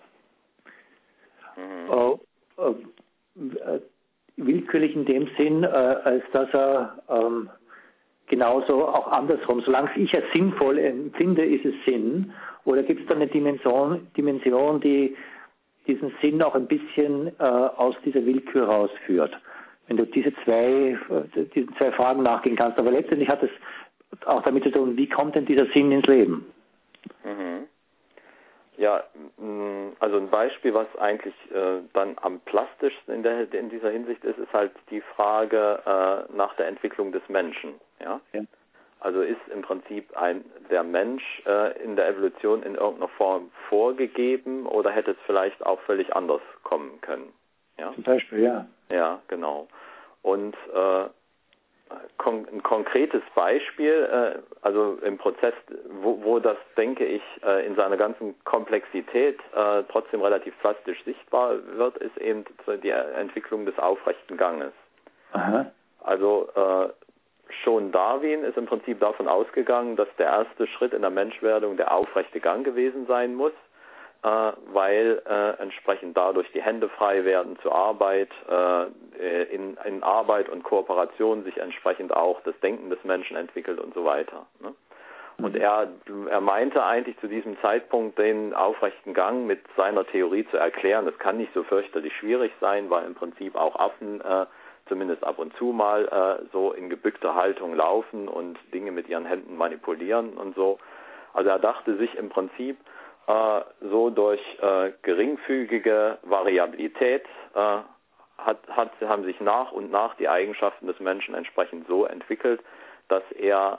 Mhm. Äh, äh, willkürlich in dem Sinn, äh, als dass er ähm, genauso auch andersrum, solange ich es sinnvoll empfinde, ist es Sinn, oder gibt es dann eine Dimension, Dimension, die diesen Sinn auch ein bisschen äh, aus dieser Willkür rausführt? Wenn du diese zwei, diesen zwei Fragen nachgehen kannst. Aber letztendlich hat es auch damit zu tun, wie kommt denn dieser Sinn ins Leben? Mhm. Ja, also ein Beispiel, was eigentlich äh, dann am plastischsten in, der, in dieser Hinsicht ist, ist halt die Frage äh, nach der Entwicklung des Menschen. Ja? Ja. Also ist im Prinzip ein, der Mensch äh, in der Evolution in irgendeiner Form vorgegeben oder hätte es vielleicht auch völlig anders kommen können? Ja? Zum Beispiel, ja. Ja, genau. Und äh, kon- ein konkretes Beispiel, äh, also im Prozess, wo, wo das, denke ich, äh, in seiner ganzen Komplexität äh, trotzdem relativ plastisch sichtbar wird, ist eben die Entwicklung des aufrechten Ganges. Aha. Also äh, schon Darwin ist im Prinzip davon ausgegangen, dass der erste Schritt in der Menschwerdung der aufrechte Gang gewesen sein muss, äh, weil äh, entsprechend dadurch die Hände frei werden zur Arbeit, äh, in, in Arbeit und Kooperation sich entsprechend auch das Denken des Menschen entwickelt und so weiter. Ne? Und er, er meinte eigentlich zu diesem Zeitpunkt den aufrechten Gang mit seiner Theorie zu erklären. Das kann nicht so fürchterlich schwierig sein, weil im Prinzip auch Affen äh, zumindest ab und zu mal äh, so in gebückter Haltung laufen und Dinge mit ihren Händen manipulieren und so. Also er dachte sich im Prinzip äh, so durch äh, geringfügige Variabilität äh, hat, hat, haben sich nach und nach die Eigenschaften des Menschen entsprechend so entwickelt, dass er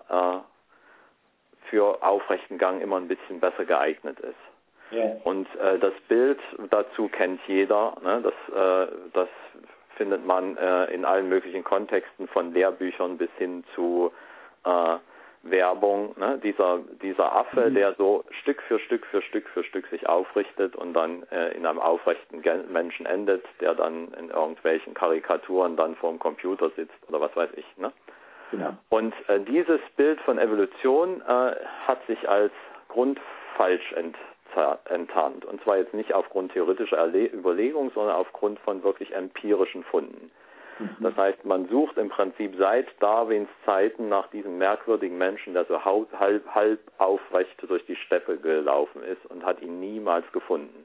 äh, für aufrechten Gang immer ein bisschen besser geeignet ist. Yeah. Und äh, das Bild dazu kennt jeder, ne? das, äh, das findet man äh, in allen möglichen Kontexten, von Lehrbüchern bis hin zu äh, Werbung. Ne? Dieser, dieser Affe, mhm. der so Stück für Stück für Stück für Stück sich aufrichtet und dann äh, in einem aufrechten Menschen endet, der dann in irgendwelchen Karikaturen dann vorm Computer sitzt oder was weiß ich. Ne? Genau. Und äh, dieses Bild von Evolution äh, hat sich als grundfalsch ent enttarnt. Und zwar jetzt nicht aufgrund theoretischer Erle Überlegungen, sondern aufgrund von wirklich empirischen Funden. Mhm. Das heißt, man sucht im Prinzip seit Darwins Zeiten nach diesem merkwürdigen Menschen, der so halb, halb aufrecht durch die Steppe gelaufen ist und hat ihn niemals gefunden.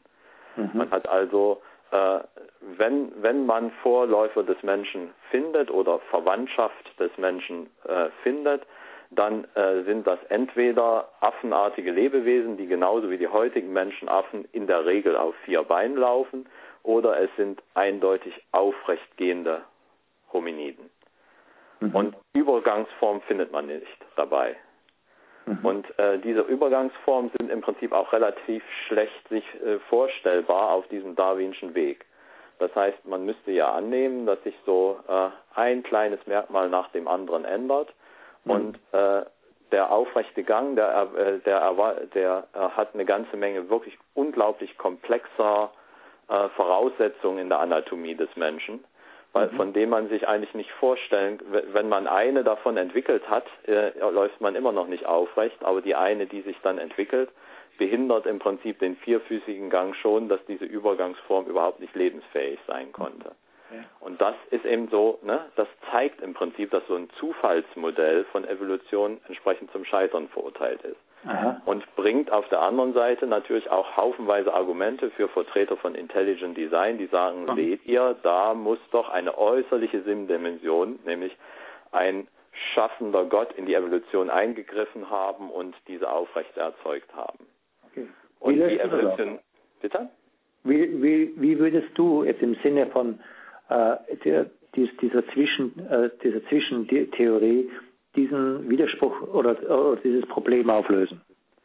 Mhm. Man hat also, äh, wenn, wenn man Vorläufer des Menschen findet oder Verwandtschaft des Menschen äh, findet, dann äh, sind das entweder affenartige Lebewesen, die genauso wie die heutigen Menschenaffen in der Regel auf vier Beinen laufen, oder es sind eindeutig aufrechtgehende Hominiden. Mhm. Und Übergangsform findet man nicht dabei. Mhm. Und äh, diese Übergangsformen sind im Prinzip auch relativ schlecht sich äh, vorstellbar auf diesem darwinschen Weg. Das heißt, man müsste ja annehmen, dass sich so äh, ein kleines Merkmal nach dem anderen ändert. Mhm. Und äh, der aufrechte Gang, der, äh, der, der, der äh, hat eine ganze Menge wirklich unglaublich komplexer äh, Voraussetzungen in der Anatomie des Menschen, weil, mhm. von dem man sich eigentlich nicht vorstellen, wenn man eine davon entwickelt hat, äh, läuft man immer noch nicht aufrecht, aber die eine, die sich dann entwickelt, behindert im Prinzip den vierfüßigen Gang schon, dass diese Übergangsform überhaupt nicht lebensfähig sein konnte. Ja. Und das ist eben so, ne, das zeigt im Prinzip, dass so ein Zufallsmodell von Evolution entsprechend zum Scheitern verurteilt ist. Aha. Und bringt auf der anderen Seite natürlich auch haufenweise Argumente für Vertreter von Intelligent Design, die sagen, mhm. seht ihr, da muss doch eine äußerliche Sinndimension, nämlich ein schaffender Gott in die Evolution eingegriffen haben und diese aufrecht erzeugt haben. Okay. Und die Evolution, bitte? Wie, wie, wie würdest du jetzt im Sinne von äh, der, dies, dieser, Zwischen, äh, dieser Zwischentheorie diesen Widerspruch oder, oder dieses Problem auflösen?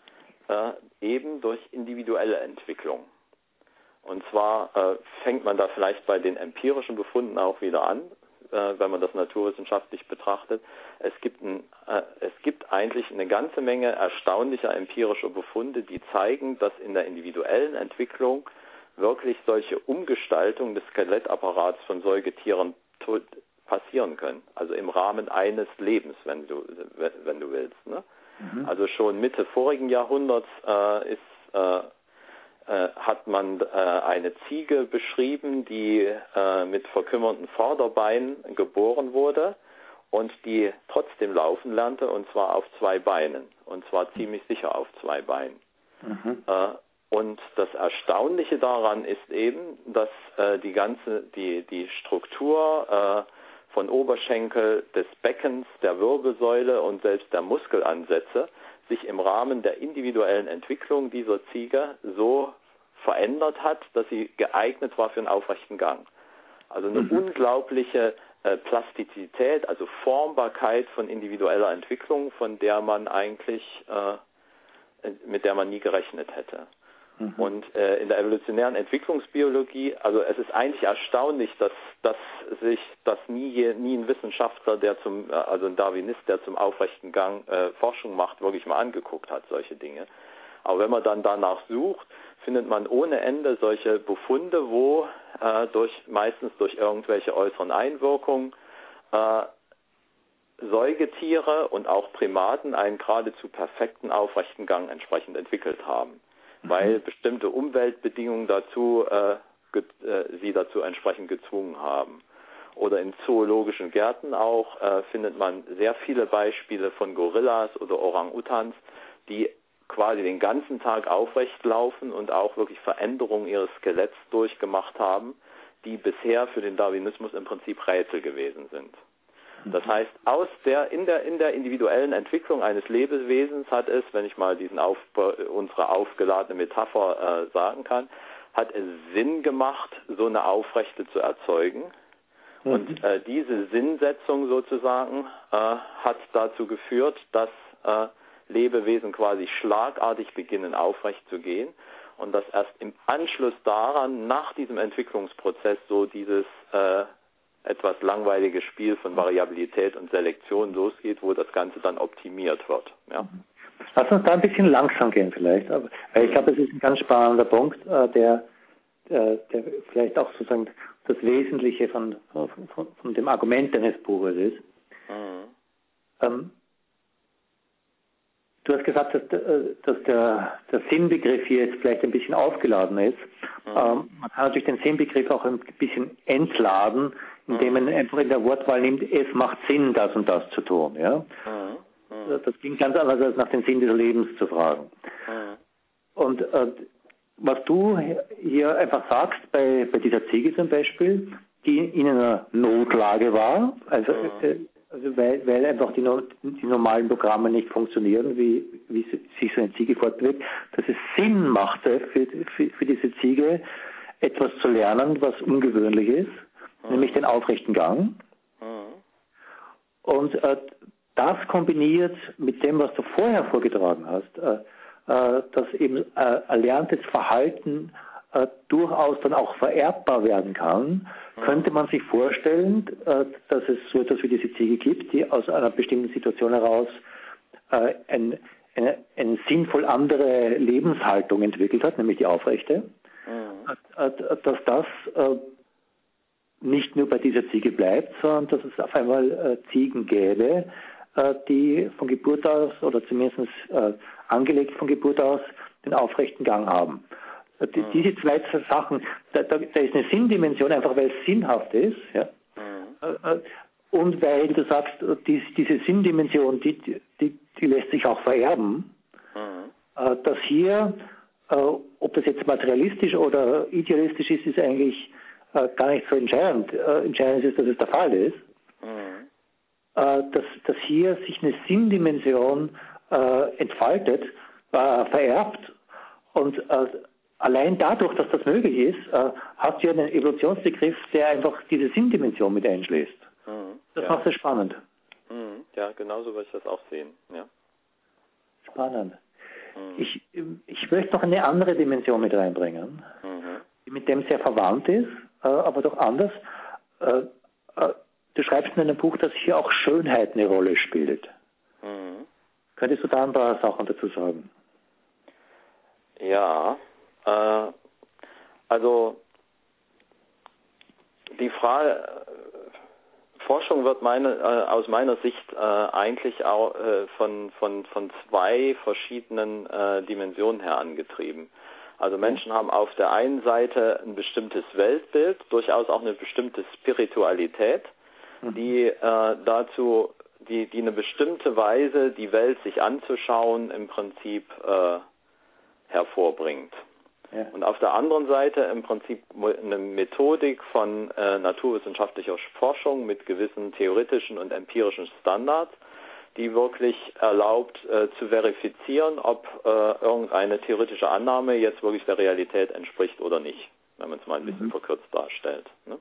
Äh, eben durch individuelle Entwicklung. Und zwar äh, fängt man da vielleicht bei den empirischen Befunden auch wieder an, äh, wenn man das naturwissenschaftlich betrachtet. Es gibt, ein, äh, es gibt eigentlich eine ganze Menge erstaunlicher empirischer Befunde, die zeigen, dass in der individuellen Entwicklung wirklich solche Umgestaltungen des Skelettapparats von Säugetieren passieren können. Also im Rahmen eines Lebens, wenn du, wenn du willst. Ne? Mhm. Also schon Mitte vorigen Jahrhunderts äh, ist, äh, äh, hat man äh, eine Ziege beschrieben, die äh, mit verkümmerten Vorderbeinen geboren wurde und die trotzdem laufen lernte, und zwar auf zwei Beinen. Und zwar ziemlich sicher auf zwei Beinen. Mhm. Äh, Und das Erstaunliche daran ist eben, dass äh, die ganze, die, die Struktur äh, von Oberschenkel, des Beckens, der Wirbelsäule und selbst der Muskelansätze sich im Rahmen der individuellen Entwicklung dieser Ziege so verändert hat, dass sie geeignet war für einen aufrechten Gang. Also eine mhm. unglaubliche äh, Plastizität, also Formbarkeit von individueller Entwicklung, von der man eigentlich, äh, mit der man nie gerechnet hätte. Mhm. Und äh, in der evolutionären Entwicklungsbiologie, also es ist eigentlich erstaunlich, dass, dass sich das nie, nie ein Wissenschaftler, der zum, also ein Darwinist, der zum aufrechten Gang äh, Forschung macht, wirklich mal angeguckt hat, solche Dinge. Aber wenn man dann danach sucht, findet man ohne Ende solche Befunde, wo äh, durch, meistens durch irgendwelche äußeren Einwirkungen äh, Säugetiere und auch Primaten einen geradezu perfekten aufrechten Gang entsprechend entwickelt haben, weil bestimmte Umweltbedingungen dazu, äh, ge, äh, sie dazu entsprechend gezwungen haben. Oder in zoologischen Gärten auch äh, findet man sehr viele Beispiele von Gorillas oder Orang-Utans, die quasi den ganzen Tag aufrecht laufen und auch wirklich Veränderungen ihres Skeletts durchgemacht haben, die bisher für den Darwinismus im Prinzip Rätsel gewesen sind. Das heißt, aus der, in der, in der individuellen Entwicklung eines Lebewesens hat es, wenn ich mal diesen auf, unsere aufgeladene Metapher äh, sagen kann, hat es Sinn gemacht, so eine Aufrechte zu erzeugen. Mhm. Und äh, diese Sinnsetzung sozusagen äh, hat dazu geführt, dass äh, Lebewesen quasi schlagartig beginnen, aufrecht zu gehen. Und dass erst im Anschluss daran, nach diesem Entwicklungsprozess, so dieses äh, etwas langweilige Spiel von Variabilität und Selektion losgeht, wo das Ganze dann optimiert wird. Ja. Lass uns da ein bisschen langsam gehen vielleicht. Aber, weil ich glaube, es ist ein ganz spannender Punkt, äh, der, der, der vielleicht auch sozusagen das Wesentliche von, von, von dem Argument deines Buches ist. Mhm. Ähm, du hast gesagt, dass, dass der, der Sinnbegriff hier jetzt vielleicht ein bisschen aufgeladen ist. Mhm. Ähm, man kann natürlich den Sinnbegriff auch ein bisschen entladen, indem man einfach in der Wortwahl nimmt, es macht Sinn, das und das zu tun. Ja? Mhm. Das klingt ganz anders, als nach dem Sinn des Lebens zu fragen. Mhm. Und äh, was du hier einfach sagst, bei, bei dieser Ziege zum Beispiel, die in einer Notlage war, also, mhm. also weil, weil einfach die, die normalen Programme nicht funktionieren, wie, wie sich so eine Ziege fortbewegt, dass es Sinn machte für, für, für diese Ziege, etwas zu lernen, was ungewöhnlich ist, mhm. nämlich den aufrechten Gang. Mhm. Und äh, das kombiniert mit dem, was du vorher vorgetragen hast, äh, äh, dass eben äh, erlerntes Verhalten äh, durchaus dann auch vererbbar werden kann, mhm. könnte man sich vorstellen, äh, dass es so etwas wie diese Ziege gibt, die aus einer bestimmten Situation heraus äh, ein, eine, eine sinnvoll andere Lebenshaltung entwickelt hat, nämlich die aufrechte, mhm. äh, äh, dass das äh, nicht nur bei dieser Ziege bleibt, sondern dass es auf einmal äh, Ziegen gäbe, äh, die von Geburt aus oder zumindest äh, angelegt von Geburt aus den aufrechten Gang haben. Äh, die, mhm. Diese zwei Sachen, da, da, da ist eine Sinndimension, einfach weil es sinnhaft ist, ja? Mhm. Äh, und weil du sagst, die, diese Sinndimension, die, die, die lässt sich auch vererben, mhm. äh, dass hier, äh, ob das jetzt materialistisch oder idealistisch ist, ist eigentlich gar nicht so entscheidend. Äh, entscheidend ist, dass es der Fall ist. Mhm. Äh, dass, dass hier sich eine Sinndimension äh, entfaltet, äh, vererbt und äh, allein dadurch, dass das möglich ist, äh, hast du ja einen Evolutionsbegriff, der einfach diese Sinndimension mit einschließt. Mhm. Das ja. macht es spannend. Mhm. Ja, genauso würde ich das auch sehen. Ja. Spannend. Mhm. Ich, ich möchte noch eine andere Dimension mit reinbringen, mhm. die mit dem sehr verwandt ist, aber doch anders. Du schreibst in einem Buch, dass hier auch Schönheit eine Rolle spielt. Mhm. Könntest du da ein paar Sachen dazu sagen? Ja, äh, also die Frage, Forschung wird meine, äh, aus meiner Sicht äh, eigentlich auch äh, von, von, von zwei verschiedenen äh, Dimensionen her angetrieben. Also Menschen haben auf der einen Seite ein bestimmtes Weltbild, durchaus auch eine bestimmte Spiritualität, die äh, dazu, die, die eine bestimmte Weise, die Welt sich anzuschauen, im Prinzip äh, hervorbringt. Ja. Und auf der anderen Seite im Prinzip eine Methodik von äh, naturwissenschaftlicher Forschung mit gewissen theoretischen und empirischen Standards, die wirklich erlaubt äh, zu verifizieren, ob äh, irgendeine theoretische Annahme jetzt wirklich der Realität entspricht oder nicht, wenn man es mal ein bisschen mhm. verkürzt darstellt. Ne?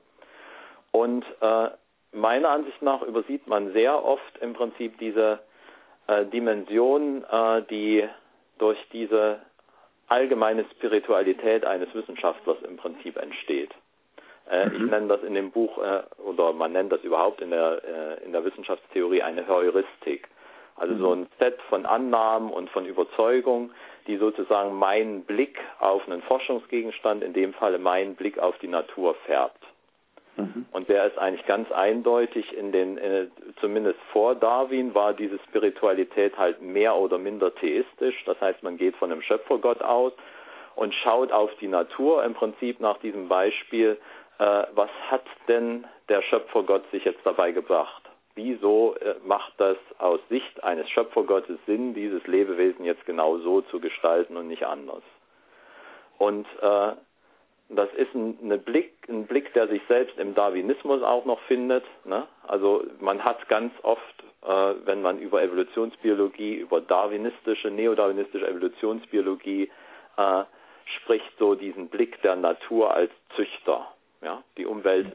Und äh, meiner Ansicht nach übersieht man sehr oft im Prinzip diese äh, Dimension, äh, die durch diese allgemeine Spiritualität eines Wissenschaftlers im Prinzip entsteht. Äh, mhm. Ich nenne das in dem Buch, äh, oder man nennt das überhaupt in der, äh, in der Wissenschaftstheorie eine Heuristik. Also mhm. so ein Set von Annahmen und von Überzeugungen, die sozusagen meinen Blick auf einen Forschungsgegenstand, in dem Falle meinen Blick auf die Natur färbt. Mhm. Und der ist eigentlich ganz eindeutig in den, äh, zumindest vor Darwin war diese Spiritualität halt mehr oder minder theistisch. Das heißt, man geht von einem Schöpfergott aus und schaut auf die Natur im Prinzip nach diesem Beispiel, äh, was hat denn der Schöpfergott sich jetzt dabei gebracht? Wieso äh, macht das aus Sicht eines Schöpfergottes Sinn, dieses Lebewesen jetzt genau so zu gestalten und nicht anders? Und äh, das ist ein, eine Blick, ein Blick, der sich selbst im Darwinismus auch noch findet. Ne? Also man hat ganz oft, äh, wenn man über Evolutionsbiologie, über darwinistische, neodarwinistische Evolutionsbiologie äh, spricht, so diesen Blick der Natur als Züchter. Ja? Die Umwelt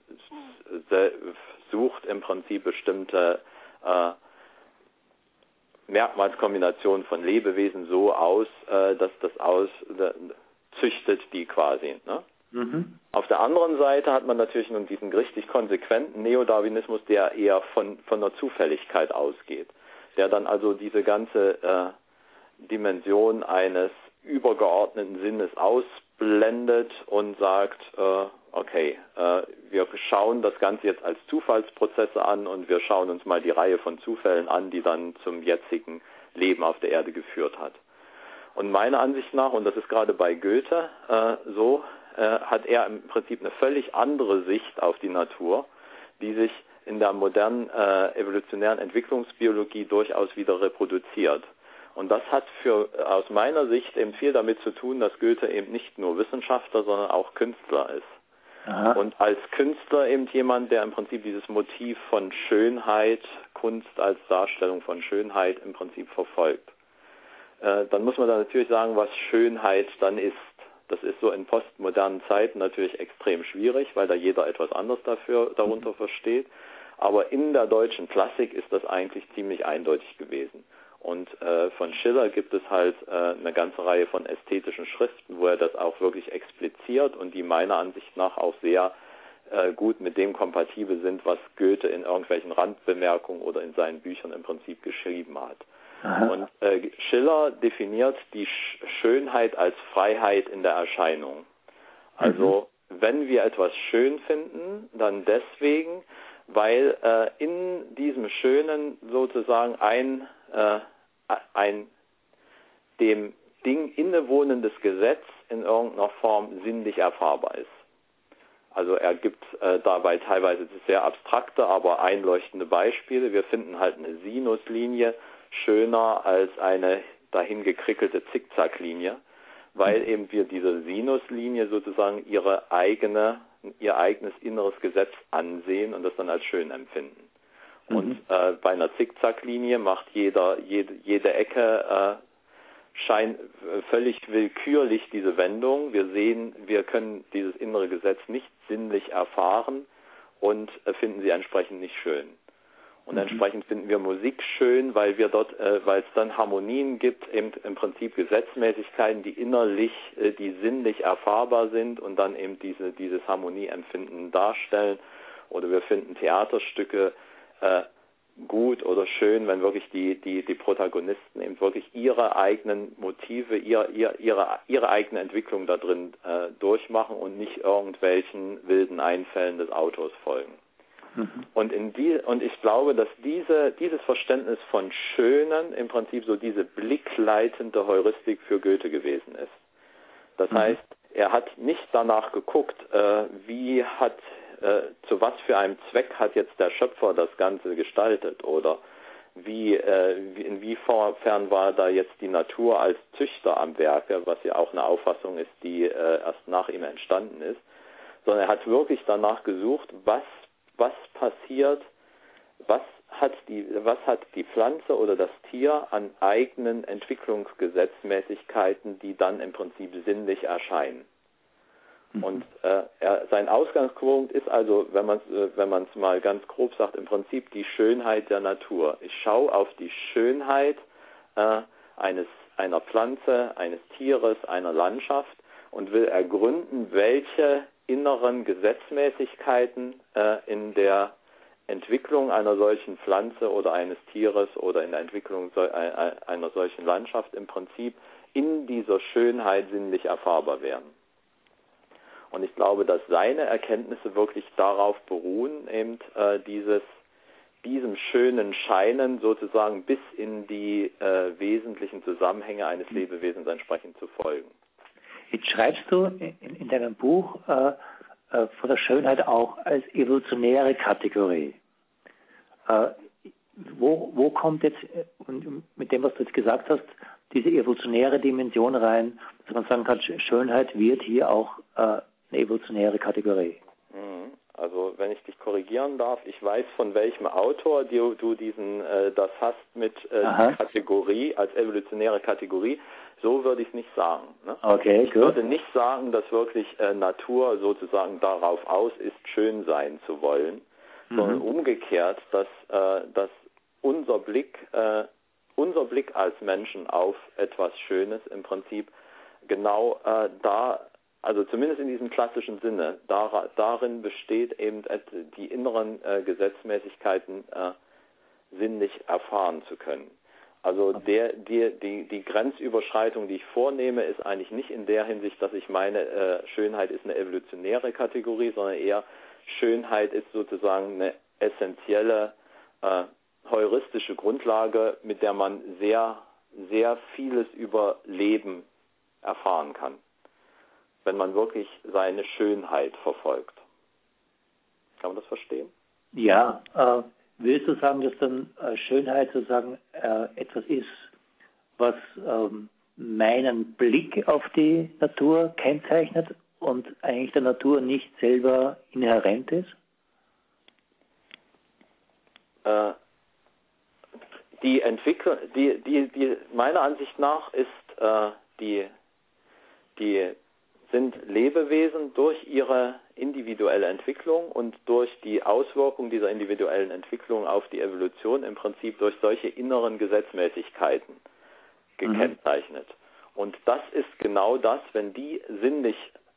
sucht im Prinzip bestimmte äh, Merkmalskombinationen von Lebewesen so aus, äh, dass das aus äh, züchtet die quasi. Ne? Mhm. Auf der anderen Seite hat man natürlich nun diesen richtig konsequenten Neodarwinismus, der eher von, von der Zufälligkeit ausgeht, der dann also diese ganze äh, Dimension eines übergeordneten Sinnes ausblendet und sagt, äh, okay, äh, wir schauen das Ganze jetzt als Zufallsprozesse an und wir schauen uns mal die Reihe von Zufällen an, die dann zum jetzigen Leben auf der Erde geführt hat. Und meiner Ansicht nach, und das ist gerade bei Goethe äh, so, äh, hat er im Prinzip eine völlig andere Sicht auf die Natur, die sich in der modernen äh, evolutionären Entwicklungsbiologie durchaus wieder reproduziert. Und das hat für aus meiner Sicht eben viel damit zu tun, dass Goethe eben nicht nur Wissenschaftler, sondern auch Künstler ist. Aha. Und als Künstler eben jemand, der im Prinzip dieses Motiv von Schönheit, Kunst als Darstellung von Schönheit im Prinzip verfolgt. Äh, dann muss man da natürlich sagen, was Schönheit dann ist. Das ist so in postmodernen Zeiten natürlich extrem schwierig, weil da jeder etwas anderes dafür darunter versteht. Aber in der deutschen Klassik ist das eigentlich ziemlich eindeutig gewesen. Und äh, von Schiller gibt es halt äh, eine ganze Reihe von ästhetischen Schriften, wo er das auch wirklich expliziert und die meiner Ansicht nach auch sehr äh, gut mit dem kompatibel sind, was Goethe in irgendwelchen Randbemerkungen oder in seinen Büchern im Prinzip geschrieben hat. Aha. Und äh, Schiller definiert die Sch- Schönheit als Freiheit in der Erscheinung. Also mhm. wenn wir etwas schön finden, dann deswegen, weil äh, in diesem Schönen sozusagen ein, äh, ein dem Ding innewohnendes Gesetz in irgendeiner Form sinnlich erfahrbar ist. Also er gibt äh, dabei teilweise sehr abstrakte, aber einleuchtende Beispiele. Wir finden halt eine Sinuslinie schöner als eine dahin gekrickelte Zickzacklinie, weil eben wir diese Sinuslinie sozusagen ihre eigene ihr eigenes inneres Gesetz ansehen und das dann als schön empfinden. Mhm. Und äh, bei einer Zickzacklinie macht jeder, jede, jede Ecke äh, scheint äh, völlig willkürlich diese Wendung. Wir sehen, wir können dieses innere Gesetz nicht sinnlich erfahren und äh, finden sie entsprechend nicht schön. Und mhm. entsprechend finden wir Musik schön, weil wir dort, äh, weil es dann Harmonien gibt, eben im Prinzip Gesetzmäßigkeiten, die innerlich, äh, die sinnlich erfahrbar sind und dann eben diese dieses Harmonieempfinden darstellen. Oder wir finden Theaterstücke äh, gut oder schön, wenn wirklich die die die Protagonisten eben wirklich ihre eigenen Motive, ihr, ihr, ihre ihre eigene Entwicklung da drin äh, durchmachen und nicht irgendwelchen wilden Einfällen des Autors folgen. Und, in die, und ich glaube, dass diese, dieses Verständnis von Schönen im Prinzip so diese blickleitende Heuristik für Goethe gewesen ist. Das mhm. heißt, er hat nicht danach geguckt, äh, wie hat, äh, zu was für einem Zweck hat jetzt der Schöpfer das Ganze gestaltet oder wie, äh, inwiefern war da jetzt die Natur als Züchter am Werke, was ja auch eine Auffassung ist, die äh, erst nach ihm entstanden ist, sondern er hat wirklich danach gesucht, was was passiert, was hat die, was hat die Pflanze oder das Tier an eigenen Entwicklungsgesetzmäßigkeiten, die dann im Prinzip sinnlich erscheinen. Mhm. Und äh, er, sein Ausgangspunkt ist also, wenn man es äh, wenn man es mal ganz grob sagt, im Prinzip die Schönheit der Natur. Ich schaue auf die Schönheit äh, eines einer Pflanze, eines Tieres, einer Landschaft und will ergründen, welche inneren Gesetzmäßigkeiten äh, in der Entwicklung einer solchen Pflanze oder eines Tieres oder in der Entwicklung so, äh, einer solchen Landschaft im Prinzip in dieser Schönheit sinnlich erfahrbar werden. Und ich glaube, dass seine Erkenntnisse wirklich darauf beruhen, eben äh, dieses, diesem schönen Scheinen sozusagen bis in die äh, wesentlichen Zusammenhänge eines Lebewesens entsprechend zu folgen. Jetzt schreibst du in, in deinem Buch äh, äh, von der Schönheit auch als evolutionäre Kategorie. Äh, wo, wo kommt jetzt, und mit dem, was du jetzt gesagt hast, diese evolutionäre Dimension rein, dass man sagen kann, Schönheit wird hier auch äh, eine evolutionäre Kategorie? Also wenn ich dich korrigieren darf, ich weiß, von welchem Autor du, du diesen äh, das hast mit äh, Kategorie als evolutionäre Kategorie. So würde ich es nicht sagen. Ne? Okay, ich gut. würde nicht sagen, dass wirklich äh, Natur sozusagen darauf aus ist, schön sein zu wollen, mhm. sondern umgekehrt, dass, äh, dass unser Blick, äh, unser Blick als Menschen auf etwas Schönes im Prinzip genau äh, da, also zumindest in diesem klassischen Sinne, dar, darin besteht eben die inneren äh, Gesetzmäßigkeiten äh, sinnlich erfahren zu können. Also der, die, die, die Grenzüberschreitung, die ich vornehme, ist eigentlich nicht in der Hinsicht, dass ich meine, äh, Schönheit ist eine evolutionäre Kategorie, sondern eher Schönheit ist sozusagen eine essentielle, äh, heuristische Grundlage, mit der man sehr, sehr vieles über Leben erfahren kann, wenn man wirklich seine Schönheit verfolgt. Kann man das verstehen? Ja, äh Willst du sagen, dass dann äh, Schönheit sozusagen äh, etwas ist, was ähm, meinen Blick auf die Natur kennzeichnet und eigentlich der Natur nicht selber inhärent ist? Äh, die Entwicklung, die, die, die, meiner Ansicht nach ist äh, die, die sind Lebewesen durch ihre individuelle Entwicklung und durch die Auswirkung dieser individuellen Entwicklung auf die Evolution im Prinzip durch solche inneren Gesetzmäßigkeiten gekennzeichnet. Mhm. Und das ist genau das, wenn die sinnlich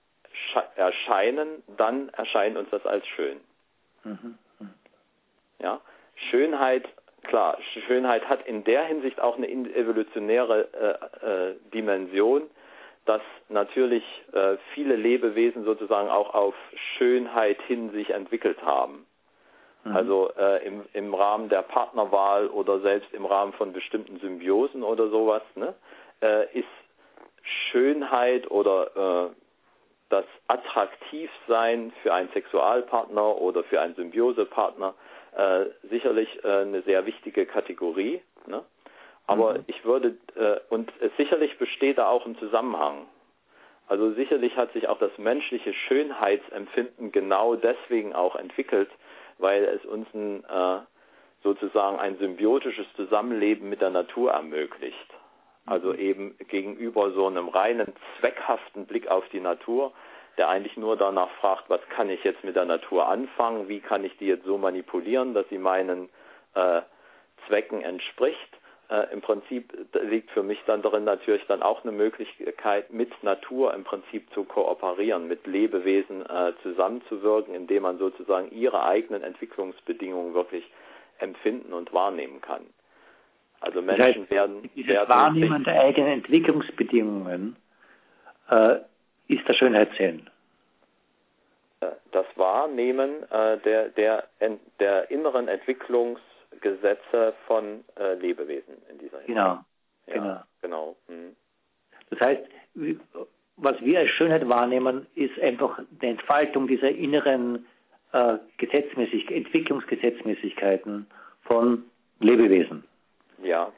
erscheinen, dann erscheint uns das als schön. Mhm. Ja, Schönheit, klar, Schönheit hat in der Hinsicht auch eine evolutionäre äh, äh, Dimension, dass natürlich äh, viele Lebewesen sozusagen auch auf Schönheit hin sich entwickelt haben. Mhm. Also äh, im, im Rahmen der Partnerwahl oder selbst im Rahmen von bestimmten Symbiosen oder sowas, ne, äh, ist Schönheit oder äh, das Attraktivsein für einen Sexualpartner oder für einen Symbiosepartner äh, sicherlich äh, eine sehr wichtige Kategorie, ne? Aber mhm. ich würde, äh, und es sicherlich besteht da auch ein Zusammenhang. Also sicherlich hat sich auch das menschliche Schönheitsempfinden genau deswegen auch entwickelt, weil es uns ein, äh, sozusagen ein symbiotisches Zusammenleben mit der Natur ermöglicht. Also eben gegenüber so einem reinen, zweckhaften Blick auf die Natur, der eigentlich nur danach fragt, was kann ich jetzt mit der Natur anfangen, wie kann ich die jetzt so manipulieren, dass sie meinen äh, Zwecken entspricht. Äh, Im Prinzip liegt für mich dann darin natürlich dann auch eine Möglichkeit, mit Natur im Prinzip zu kooperieren, mit Lebewesen äh, zusammenzuwirken, indem man sozusagen ihre eigenen Entwicklungsbedingungen wirklich empfinden und wahrnehmen kann. Also Menschen das heißt, werden... Dieses werden Wahrnehmen der eigenen Entwicklungsbedingungen äh, ist der Schönheitssinn. Das Wahrnehmen äh, der, der, der inneren Entwicklungsgesetze von äh, Lebewesen in dieser Hinsicht. Genau, ja, genau. genau. Hm. Das heißt, was wir als Schönheit wahrnehmen, ist einfach die Entfaltung dieser inneren äh, Gesetzmäßig Entwicklungsgesetzmäßigkeiten von Lebewesen. Ja.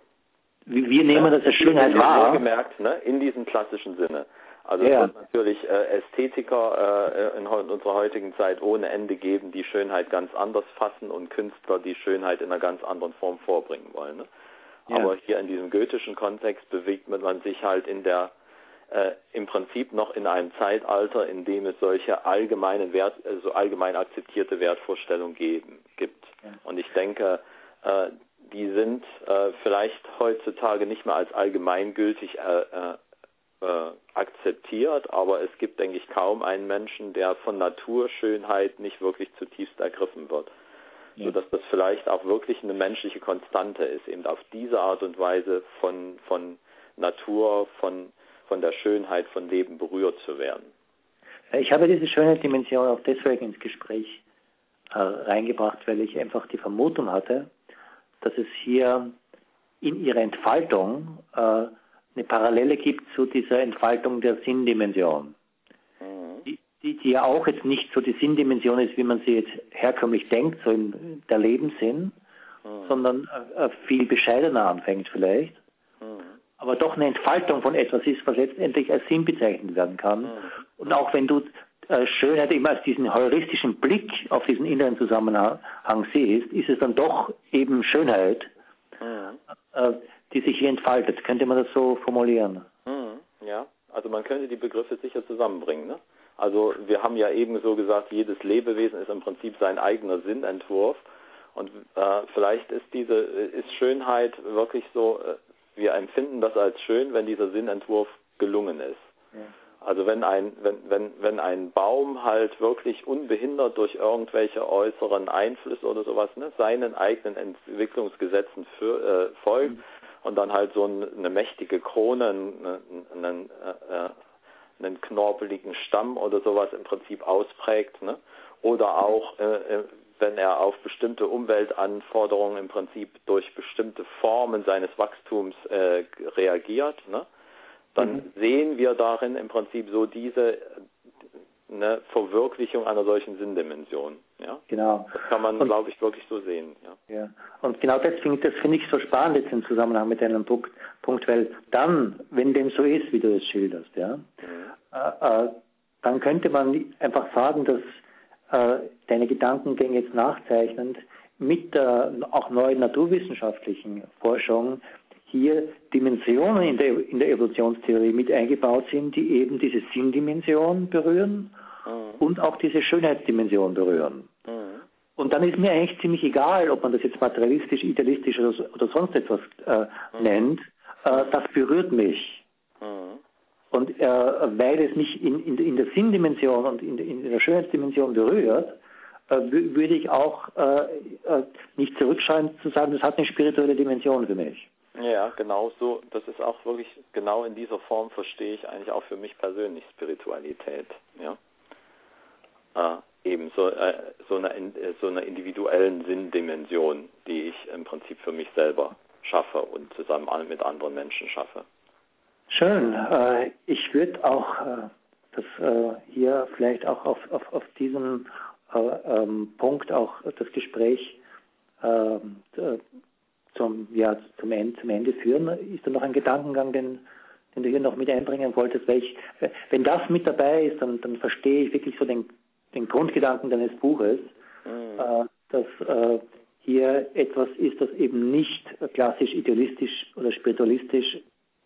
Wir nehmen das als Schönheit wahr. Gemerkt, ne, in diesem klassischen Sinne. Also ja. es wird natürlich äh, Ästhetiker äh, in, in unserer heutigen Zeit ohne Ende geben, die Schönheit ganz anders fassen und Künstler, die Schönheit in einer ganz anderen Form vorbringen wollen. Ne? Ja. Aber hier in diesem goethischen Kontext bewegt man sich halt in der äh, im Prinzip noch in einem Zeitalter, in dem es solche allgemeinen Wert, äh, so allgemein akzeptierte Wertvorstellungen geben, gibt. Ja. Und ich denke, äh, die sind äh, vielleicht heutzutage nicht mehr als allgemeingültig äh, äh, äh, akzeptiert, aber es gibt, denke ich, kaum einen Menschen, der von Naturschönheit nicht wirklich zutiefst ergriffen wird. Ja. Sodass das vielleicht auch wirklich eine menschliche Konstante ist, eben auf diese Art und Weise von, von Natur, von, von der Schönheit von Leben berührt zu werden. Ich habe diese Schönheitsdimension auch deswegen ins Gespräch äh, reingebracht, weil ich einfach die Vermutung hatte, dass es hier in ihrer Entfaltung äh, eine Parallele gibt zu dieser Entfaltung der Sinndimension, mhm. die, die, die ja auch jetzt nicht so die Sinndimension ist, wie man sie jetzt herkömmlich denkt, so in der Lebenssinn, mhm. sondern äh, viel bescheidener anfängt vielleicht, mhm. aber doch eine Entfaltung von etwas ist, was letztendlich als Sinn bezeichnet werden kann. Mhm. Und auch wenn du äh, Schönheit immer als diesen heuristischen Blick auf diesen inneren Zusammenhang siehst, ist es dann doch eben Schönheit, mhm. äh, die sich hier entfaltet. Könnte man das so formulieren? Mhm. Ja, also man könnte die Begriffe sicher zusammenbringen. Ne? Also wir haben ja eben so gesagt, jedes Lebewesen ist im Prinzip sein eigener Sinnentwurf. Und äh, vielleicht ist diese ist Schönheit wirklich so, äh, wir empfinden das als schön, wenn dieser Sinnentwurf gelungen ist. Ja. Also wenn ein, wenn, wenn, wenn ein Baum halt wirklich unbehindert durch irgendwelche äußeren Einflüsse oder sowas, ne, seinen eigenen Entwicklungsgesetzen für, äh, folgt, mhm. und dann halt so ein, eine mächtige Krone, einen, einen, äh, einen knorpeligen Stamm oder sowas im Prinzip ausprägt, ne? Oder auch, äh, wenn er auf bestimmte Umweltanforderungen im Prinzip durch bestimmte Formen seines Wachstums äh, reagiert, ne? Dann mhm. sehen wir darin im Prinzip so diese eine Verwirklichung einer solchen Sinndimension. Ja? Genau. Das kann man, glaube ich, wirklich so sehen. Ja, ja. Und genau das finde das find ich so spannend jetzt im Zusammenhang mit deinem Punkt, Punkt, weil dann, wenn dem so ist, wie du es schilderst, ja, mhm. äh, äh, dann könnte man einfach sagen, dass äh, deine Gedankengänge jetzt nachzeichnend mit der auch neuen naturwissenschaftlichen Forschung hier Dimensionen in der, in der Evolutionstheorie mit eingebaut sind, die eben diese Sinndimension berühren mhm. und auch diese Schönheitsdimension berühren. Mhm. Und dann ist mir eigentlich ziemlich egal, ob man das jetzt materialistisch, idealistisch oder, oder sonst etwas äh, mhm. nennt. Äh, das berührt mich. Mhm. Und äh, weil es mich in, in, in der Sinndimension und in, in der Schönheitsdimension berührt, äh, würde ich auch äh, äh, nicht zurückschreien zu sagen, das hat eine spirituelle Dimension für mich. Ja, genau so. Das ist auch wirklich, genau in dieser Form verstehe ich eigentlich auch für mich persönlich Spiritualität. Ja, äh, eben so, äh, so, eine, so einer individuellen Sinndimension, die ich im Prinzip für mich selber schaffe und zusammen mit anderen Menschen schaffe. Schön. Äh, ich würde auch äh, das äh, hier vielleicht auch auf, auf, auf diesem äh, ähm, Punkt auch das Gespräch äh, zum, ja, zum, Ende, zum Ende führen. Ist da noch ein Gedankengang, den, den du hier noch mit einbringen wolltest? Weil ich, wenn das mit dabei ist, dann, dann verstehe ich wirklich so den, den Grundgedanken deines Buches, mhm. äh, dass äh, hier etwas ist, das eben nicht klassisch idealistisch oder spiritualistisch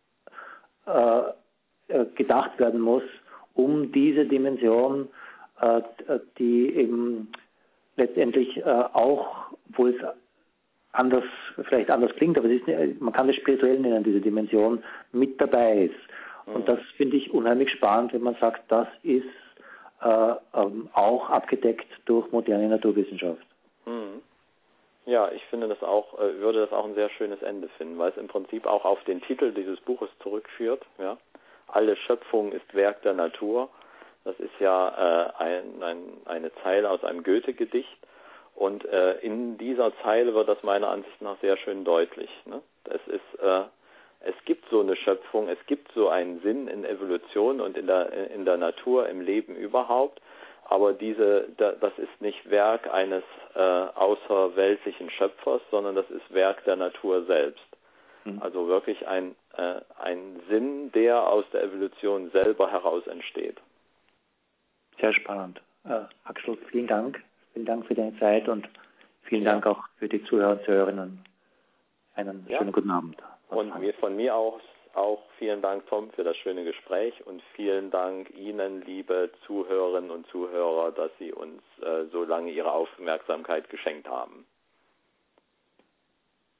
äh, gedacht werden muss, um diese Dimension, äh, die eben letztendlich äh, auch, obwohl es anders, vielleicht anders klingt, aber es ist, man kann das spirituell nennen, diese Dimension, mit dabei ist. Mhm. Und das finde ich unheimlich spannend, wenn man sagt, das ist äh, ähm, auch abgedeckt durch moderne Naturwissenschaft. Mhm. Ja, ich finde das auch, äh, würde das auch ein sehr schönes Ende finden, weil es im Prinzip auch auf den Titel dieses Buches zurückführt. Ja? Alle Schöpfung ist Werk der Natur. Das ist ja äh, ein, ein, eine Zeile aus einem Goethe-Gedicht. Und äh, in dieser Zeile wird das meiner Ansicht nach sehr schön deutlich. Ne? Es ist, äh, es gibt so eine Schöpfung, es gibt so einen Sinn in Evolution und in der, in der Natur, im Leben überhaupt. Aber diese, das ist nicht Werk eines äh, außerweltlichen Schöpfers, sondern das ist Werk der Natur selbst. Mhm. Also wirklich ein, äh, ein Sinn, der aus der Evolution selber heraus entsteht. Sehr spannend. Äh, Axel, vielen Dank. Vielen Dank für deine Zeit und vielen ja. Dank auch für die Zuhörer und Zuhörerinnen. Einen ja. schönen guten Abend. Und mir, von mir aus auch vielen Dank, Tom, für das schöne Gespräch und vielen Dank Ihnen, liebe Zuhörerinnen und Zuhörer, dass Sie uns äh, so lange Ihre Aufmerksamkeit geschenkt haben.